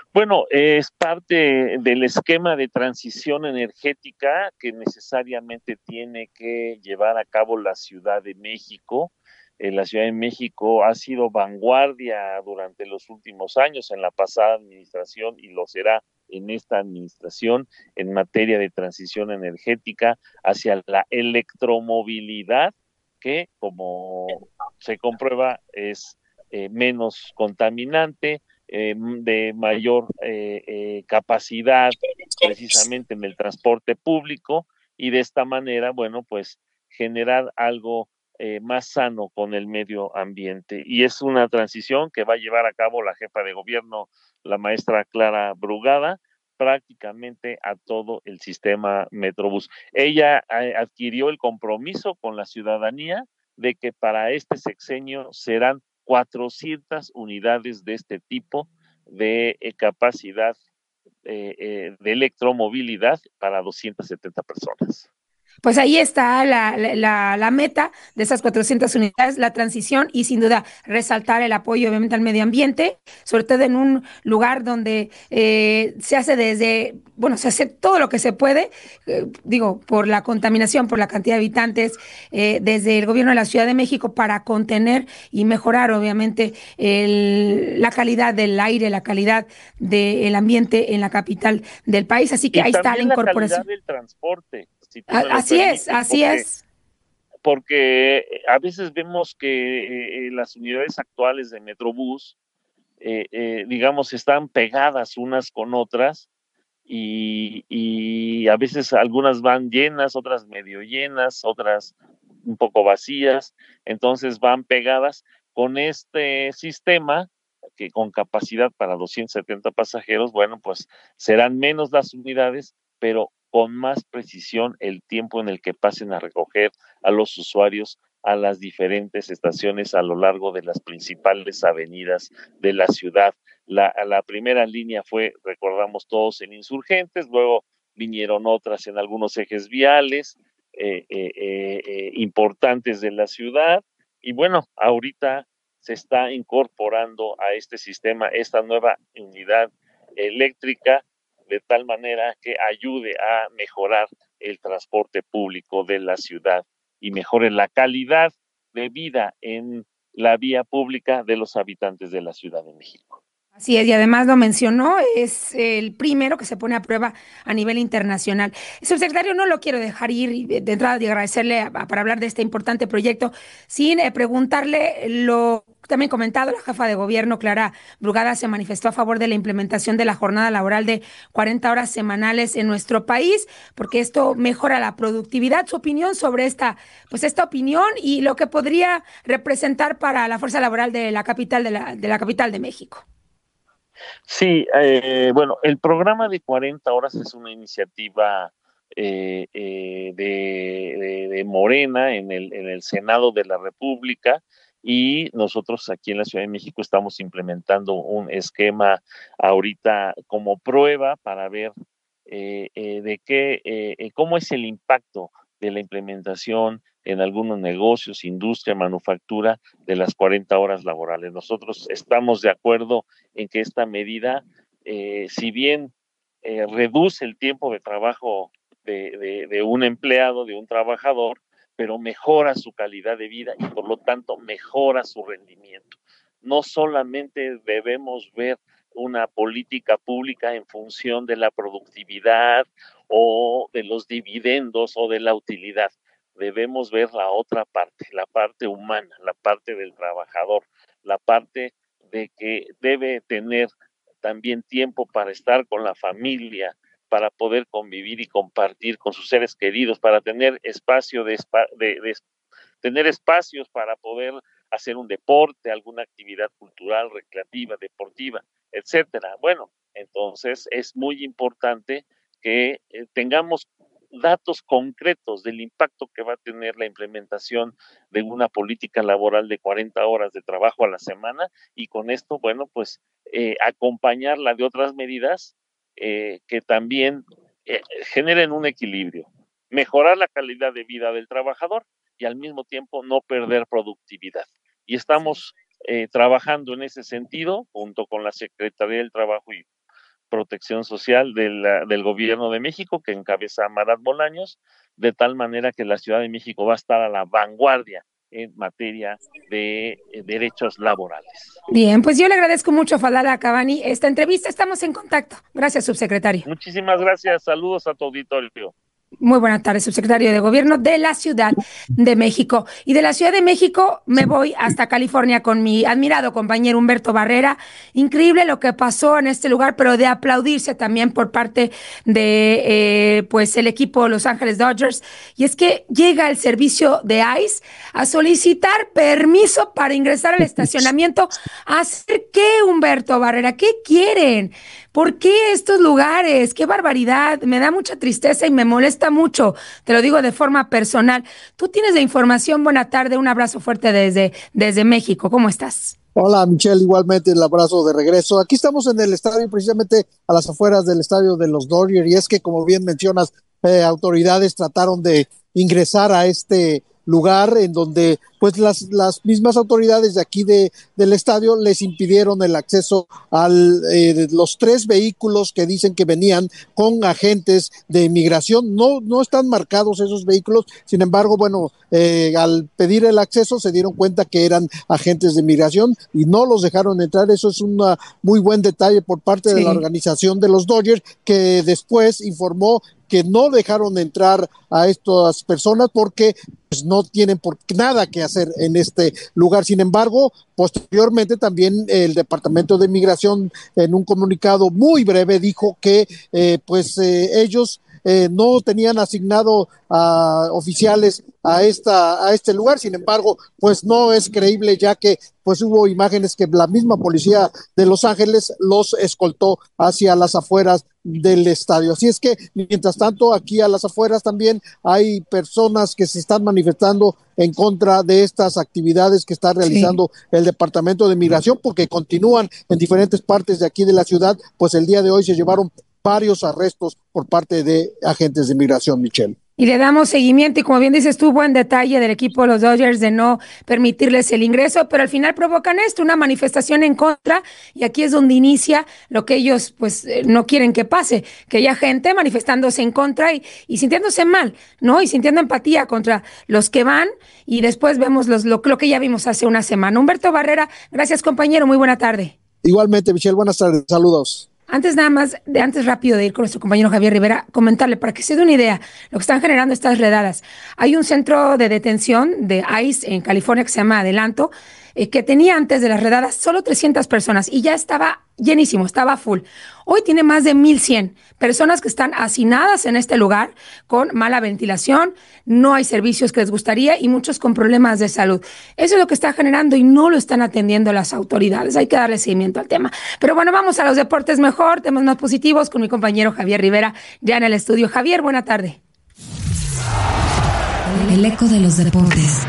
S7: Bueno, es parte del esquema de transición energética que necesariamente tiene que llevar a cabo la Ciudad de México. Eh, la Ciudad de México ha sido vanguardia durante los últimos años en la pasada administración y lo será en esta administración en materia de transición energética hacia la electromovilidad, que como se comprueba es eh, menos contaminante, eh, de mayor eh, eh, capacidad precisamente en el transporte público, y de esta manera, bueno, pues generar algo eh, más sano con el medio ambiente. Y es una transición que va a llevar a cabo la jefa de gobierno, la maestra Clara Brugada, prácticamente a todo el sistema Metrobús. Ella eh, adquirió el compromiso con la ciudadanía de que para este sexenio serán cuatrocientas unidades de este tipo de eh, capacidad eh, eh, de electromovilidad para doscientas setenta personas.
S8: Pues ahí está la, la, la meta de esas cuatrocientas unidades, la transición y sin duda resaltar el apoyo obviamente al medio ambiente, sobre todo en un lugar donde eh, se hace desde, bueno, se hace todo lo que se puede, eh, digo, por la contaminación, por la cantidad de habitantes, eh, desde el gobierno de la Ciudad de México para contener y mejorar obviamente el, la calidad del aire, la calidad del ambiente en la capital del país. Así que
S7: y
S8: ahí está la incorporación.
S7: La calidad del transporte. Si
S8: así es, así
S7: porque,
S8: es.
S7: Porque a veces vemos que eh, las unidades actuales de Metrobús, eh, eh, digamos, están pegadas unas con otras y, y a veces algunas van llenas, otras medio llenas, otras un poco vacías, entonces van pegadas. Con este sistema, que con capacidad para doscientos setenta pasajeros, bueno, pues serán menos las unidades, pero con más precisión el tiempo en el que pasen a recoger a los usuarios a las diferentes estaciones a lo largo de las principales avenidas de la ciudad. La, la primera línea fue, recordamos todos, en Insurgentes, luego vinieron otras en algunos ejes viales eh, eh, eh, importantes de la ciudad, y bueno, ahorita se está incorporando a este sistema esta nueva unidad eléctrica, de tal manera que ayude a mejorar el transporte público de la ciudad y mejore la calidad de vida en la vía pública de los habitantes de la Ciudad de México.
S8: Así es, y además lo mencionó, es el primero que se pone a prueba a nivel internacional. Subsecretario, no lo quiero dejar ir de entrada y agradecerle a, a, para hablar de este importante proyecto, sin eh, preguntarle lo también comentado. La jefa de gobierno, Clara Brugada, se manifestó a favor de la implementación de la jornada laboral de cuarenta horas semanales en nuestro país, porque esto mejora la productividad. Su opinión sobre esta, pues esta opinión y lo que podría representar para la fuerza laboral de la capital de la, de la capital de México.
S7: Sí, eh, bueno, el programa de cuarenta horas es una iniciativa eh, eh, de, de, de Morena en el, en el Senado de la República, y nosotros aquí en la Ciudad de México estamos implementando un esquema ahorita como prueba para ver eh, eh, de qué, eh, cómo es el impacto de la implementación en algunos negocios, industria, manufactura, de las cuarenta horas laborales. Nosotros estamos de acuerdo en que esta medida, eh, si bien eh, reduce el tiempo de trabajo de, de, de un empleado, de un trabajador, pero mejora su calidad de vida y por lo tanto mejora su rendimiento. No solamente debemos ver una política pública en función de la productividad o de los dividendos o de la utilidad. Debemos ver la otra parte, la parte humana, la parte del trabajador, la parte de que debe tener también tiempo para estar con la familia, para poder convivir y compartir con sus seres queridos, para tener espacio de, de, de tener espacios para poder hacer un deporte, alguna actividad cultural, recreativa, deportiva, etcétera. Bueno, entonces es muy importante que eh, tengamos datos concretos del impacto que va a tener la implementación de una política laboral de cuarenta horas de trabajo a la semana, y con esto, bueno, pues eh, acompañarla de otras medidas eh, que también eh, generen un equilibrio, mejorar la calidad de vida del trabajador y al mismo tiempo no perder productividad. Y estamos eh, trabajando en ese sentido junto con la Secretaría del Trabajo y Protección Social de la, del Gobierno de México, que encabeza Marat Bolaños, de tal manera que la Ciudad de México va a estar a la vanguardia en materia de eh, derechos laborales.
S8: Bien, pues yo le agradezco mucho a Fadala Cavani esta entrevista. Estamos en contacto. Gracias, subsecretario.
S7: Muchísimas gracias. Saludos a tu auditorio.
S8: Muy buenas tardes, subsecretario de Gobierno de la Ciudad de México. Y de la Ciudad de México me voy hasta California con mi admirado compañero Humberto Barrera. Increíble lo que pasó en este lugar, pero de aplaudirse también por parte de eh, pues el equipo Los Ángeles Dodgers. Y es que llega el servicio de ICE a solicitar permiso para ingresar al estacionamiento. ¿A hacer qué, Humberto Barrera? ¿Qué quieren? ¿Por qué estos lugares? ¡Qué barbaridad! Me da mucha tristeza y me molesta mucho. Te lo digo de forma personal. Tú tienes la información. Buena tarde. Un abrazo fuerte desde, desde México. ¿Cómo estás?
S11: Hola, Michelle. Igualmente el abrazo de regreso. Aquí estamos en el estadio, precisamente a las afueras del estadio de los Dodgers. Y es que, como bien mencionas, eh, autoridades trataron de ingresar a este lugar en donde pues las, las mismas autoridades de aquí de, del estadio les impidieron el acceso a eh, los tres vehículos que dicen que venían con agentes de inmigración. No, no están marcados esos vehículos, sin embargo, bueno, eh, al pedir el acceso se dieron cuenta que eran agentes de inmigración y no los dejaron entrar. Eso es un muy buen detalle por parte sí. de la organización de los Dodgers, que después informó que no dejaron entrar a estas personas porque pues, no tienen por nada que hacer en este lugar. Sin embargo, posteriormente también el Departamento de Migración en un comunicado muy breve dijo que eh, pues eh, ellos eh, no tenían asignado a oficiales a esta a este lugar. Sin embargo, pues no es creíble, ya que pues hubo imágenes que la misma policía de Los Ángeles los escoltó hacia las afueras del estadio. Así es que, mientras tanto, aquí a las afueras también hay personas que se están manifestando en contra de estas actividades que está realizando sí. el Departamento de Migración, porque continúan en diferentes partes de aquí de la ciudad. Pues el día de hoy se llevaron varios arrestos por parte de agentes de migración, Michelle.
S8: Y le damos seguimiento y, como bien dices tú, buen detalle del equipo de los Dodgers de no permitirles el ingreso, pero al final provocan esto, una manifestación en contra, y aquí es donde inicia lo que ellos pues no quieren que pase, que haya gente manifestándose en contra y, y sintiéndose mal, ¿no? Y sintiendo empatía contra los que van, y después vemos los, lo, lo que ya vimos hace una semana. Humberto Barrera, gracias, compañero, muy buena tarde.
S11: Igualmente, Michelle, buenas tardes, saludos.
S8: Antes nada más, de antes rápido de ir con nuestro compañero Javier Rivera, comentarle para que se dé una idea lo que están generando estas redadas. Hay un centro de detención de ICE en California que se llama Adelanto, eh, que tenía antes de las redadas solo trescientas personas y ya estaba llenísimo, estaba full. Hoy tiene más de mil cien personas que están hacinadas en este lugar con mala ventilación, no hay servicios que les gustaría y muchos con problemas de salud. Eso es lo que está generando y no lo están atendiendo las autoridades. Hay que darle seguimiento al tema. Pero bueno, vamos a los deportes mejor, temas más positivos con mi compañero Javier Rivera ya en el estudio. Javier, buena tarde.
S4: El eco de los deportes.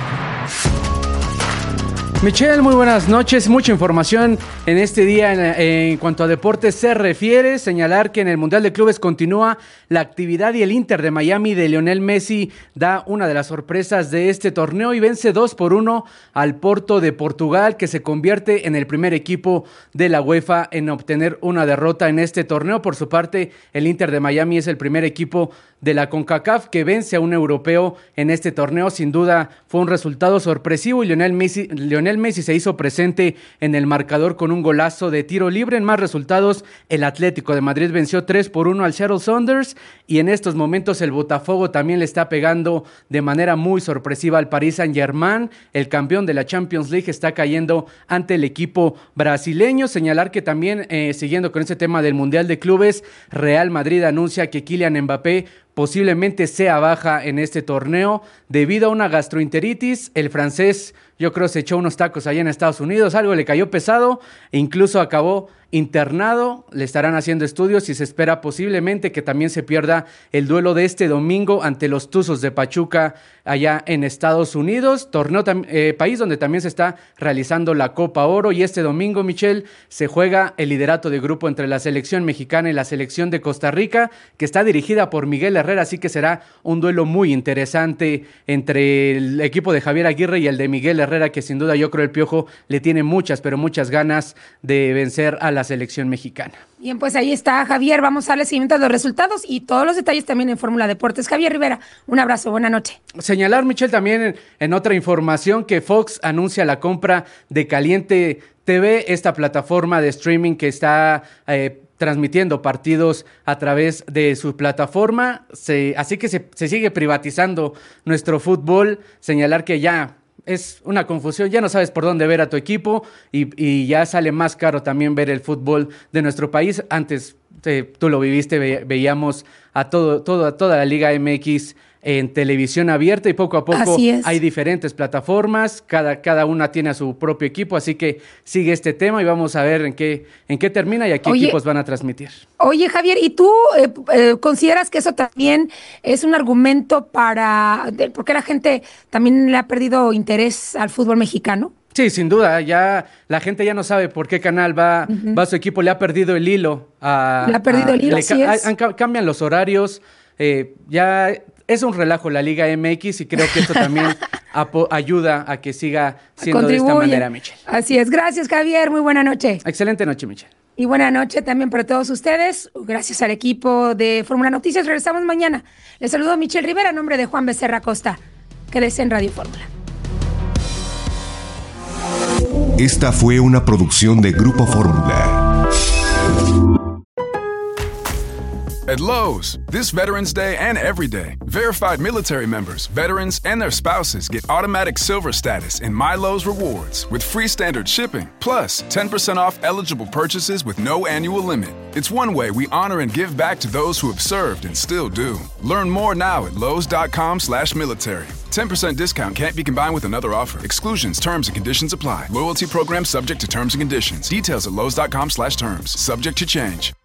S12: Michelle, muy buenas noches. Mucha información en este día en, en cuanto a deportes se refiere. Señalar que en el Mundial de Clubes continúa la actividad y el Inter de Miami de Lionel Messi da una de las sorpresas de este torneo y vence dos por uno al Porto de Portugal, que se convierte en el primer equipo de la UEFA en obtener una derrota en este torneo. Por su parte, el Inter de Miami es el primer equipo de la CONCACAF que vence a un europeo en este torneo. Sin duda fue un resultado sorpresivo y Lionel Messi, Lionel Messi se hizo presente en el marcador con un golazo de tiro libre. En más resultados, el Atlético de Madrid venció tres por uno al Seattle Sounders y en estos momentos el Botafogo también le está pegando de manera muy sorpresiva al Paris Saint-Germain. El campeón de la Champions League está cayendo ante el equipo brasileño. Señalar que también, eh, siguiendo con este tema del Mundial de Clubes, Real Madrid anuncia que Kylian Mbappé posiblemente sea baja en este torneo debido a una gastroenteritis. El francés, yo creo, se echó unos tacos allá en Estados Unidos, algo le cayó pesado e incluso acabó internado. Le estarán haciendo estudios y se espera posiblemente que también se pierda el duelo de este domingo ante los Tuzos de Pachuca allá en Estados Unidos, torneo eh, país donde también se está realizando la Copa Oro. Y este domingo, Michelle, se juega el liderato de grupo entre la selección mexicana y la selección de Costa Rica, que está dirigida por Miguel Herrera, así que será un duelo muy interesante entre el equipo de Javier Aguirre y el de Miguel Herrera, que sin duda yo creo el Piojo le tiene muchas, pero muchas ganas de vencer a la la selección mexicana.
S8: Bien, pues ahí está, Javier. Vamos a darle seguimiento a los resultados y todos los detalles también en Fórmula Deportes. Javier Rivera, un abrazo, buena noche.
S12: Señalar, Michelle, también en, en otra información que Fox anuncia la compra de Caliente T V, esta plataforma de streaming que está eh, transmitiendo partidos a través de su plataforma. Se, así que se, se sigue privatizando nuestro fútbol. Señalar que ya es una confusión, ya no sabes por dónde ver a tu equipo y, y ya sale más caro también ver el fútbol de nuestro país. Antes, eh, tú lo viviste, ve, veíamos a todo, todo, a toda la Liga M X en televisión abierta y poco a poco hay diferentes plataformas, cada, cada una tiene a su propio equipo, así que sigue este tema y vamos a ver en qué, en qué termina y a qué Oye, equipos van a transmitir.
S8: Oye, Javier, ¿y tú eh, eh, consideras que eso también es un argumento para, de, porque la gente también le ha perdido interés al fútbol mexicano?
S12: Sí, sin duda, ya la gente ya no sabe por qué canal va, uh-huh. va su equipo, le ha perdido el hilo. A,
S8: le ha perdido
S12: a,
S8: el hilo,
S12: le,
S8: así
S12: a,
S8: es.
S12: A, cambian los horarios, eh, ya es un relajo la Liga M X y creo que esto también apo- ayuda a que siga siendo Contribuye. de esta manera, Michelle.
S8: Así es, gracias Javier, muy buena noche.
S12: Excelente noche, Michelle.
S8: Y buena noche también para todos ustedes, gracias al equipo de Fórmula Noticias, regresamos mañana. Les saludo a Michelle Rivera, a nombre de Juan Becerra Costa. Quédese en Radio Fórmula.
S13: Esta fue una producción de Grupo Fórmula.
S14: At Lowe's, this Veterans Day and every day, verified military members, veterans, and their spouses get automatic silver status in My Lowe's Rewards with free standard shipping, plus ten percent off eligible purchases with no annual limit. It's one way we honor and give back to those who have served and still do. Learn more now at lowes.com slash military. ten percent discount can't be combined with another offer. Exclusions, terms, and conditions apply. Loyalty program subject to terms and conditions. Details at lowes.com slash terms. Subject to change.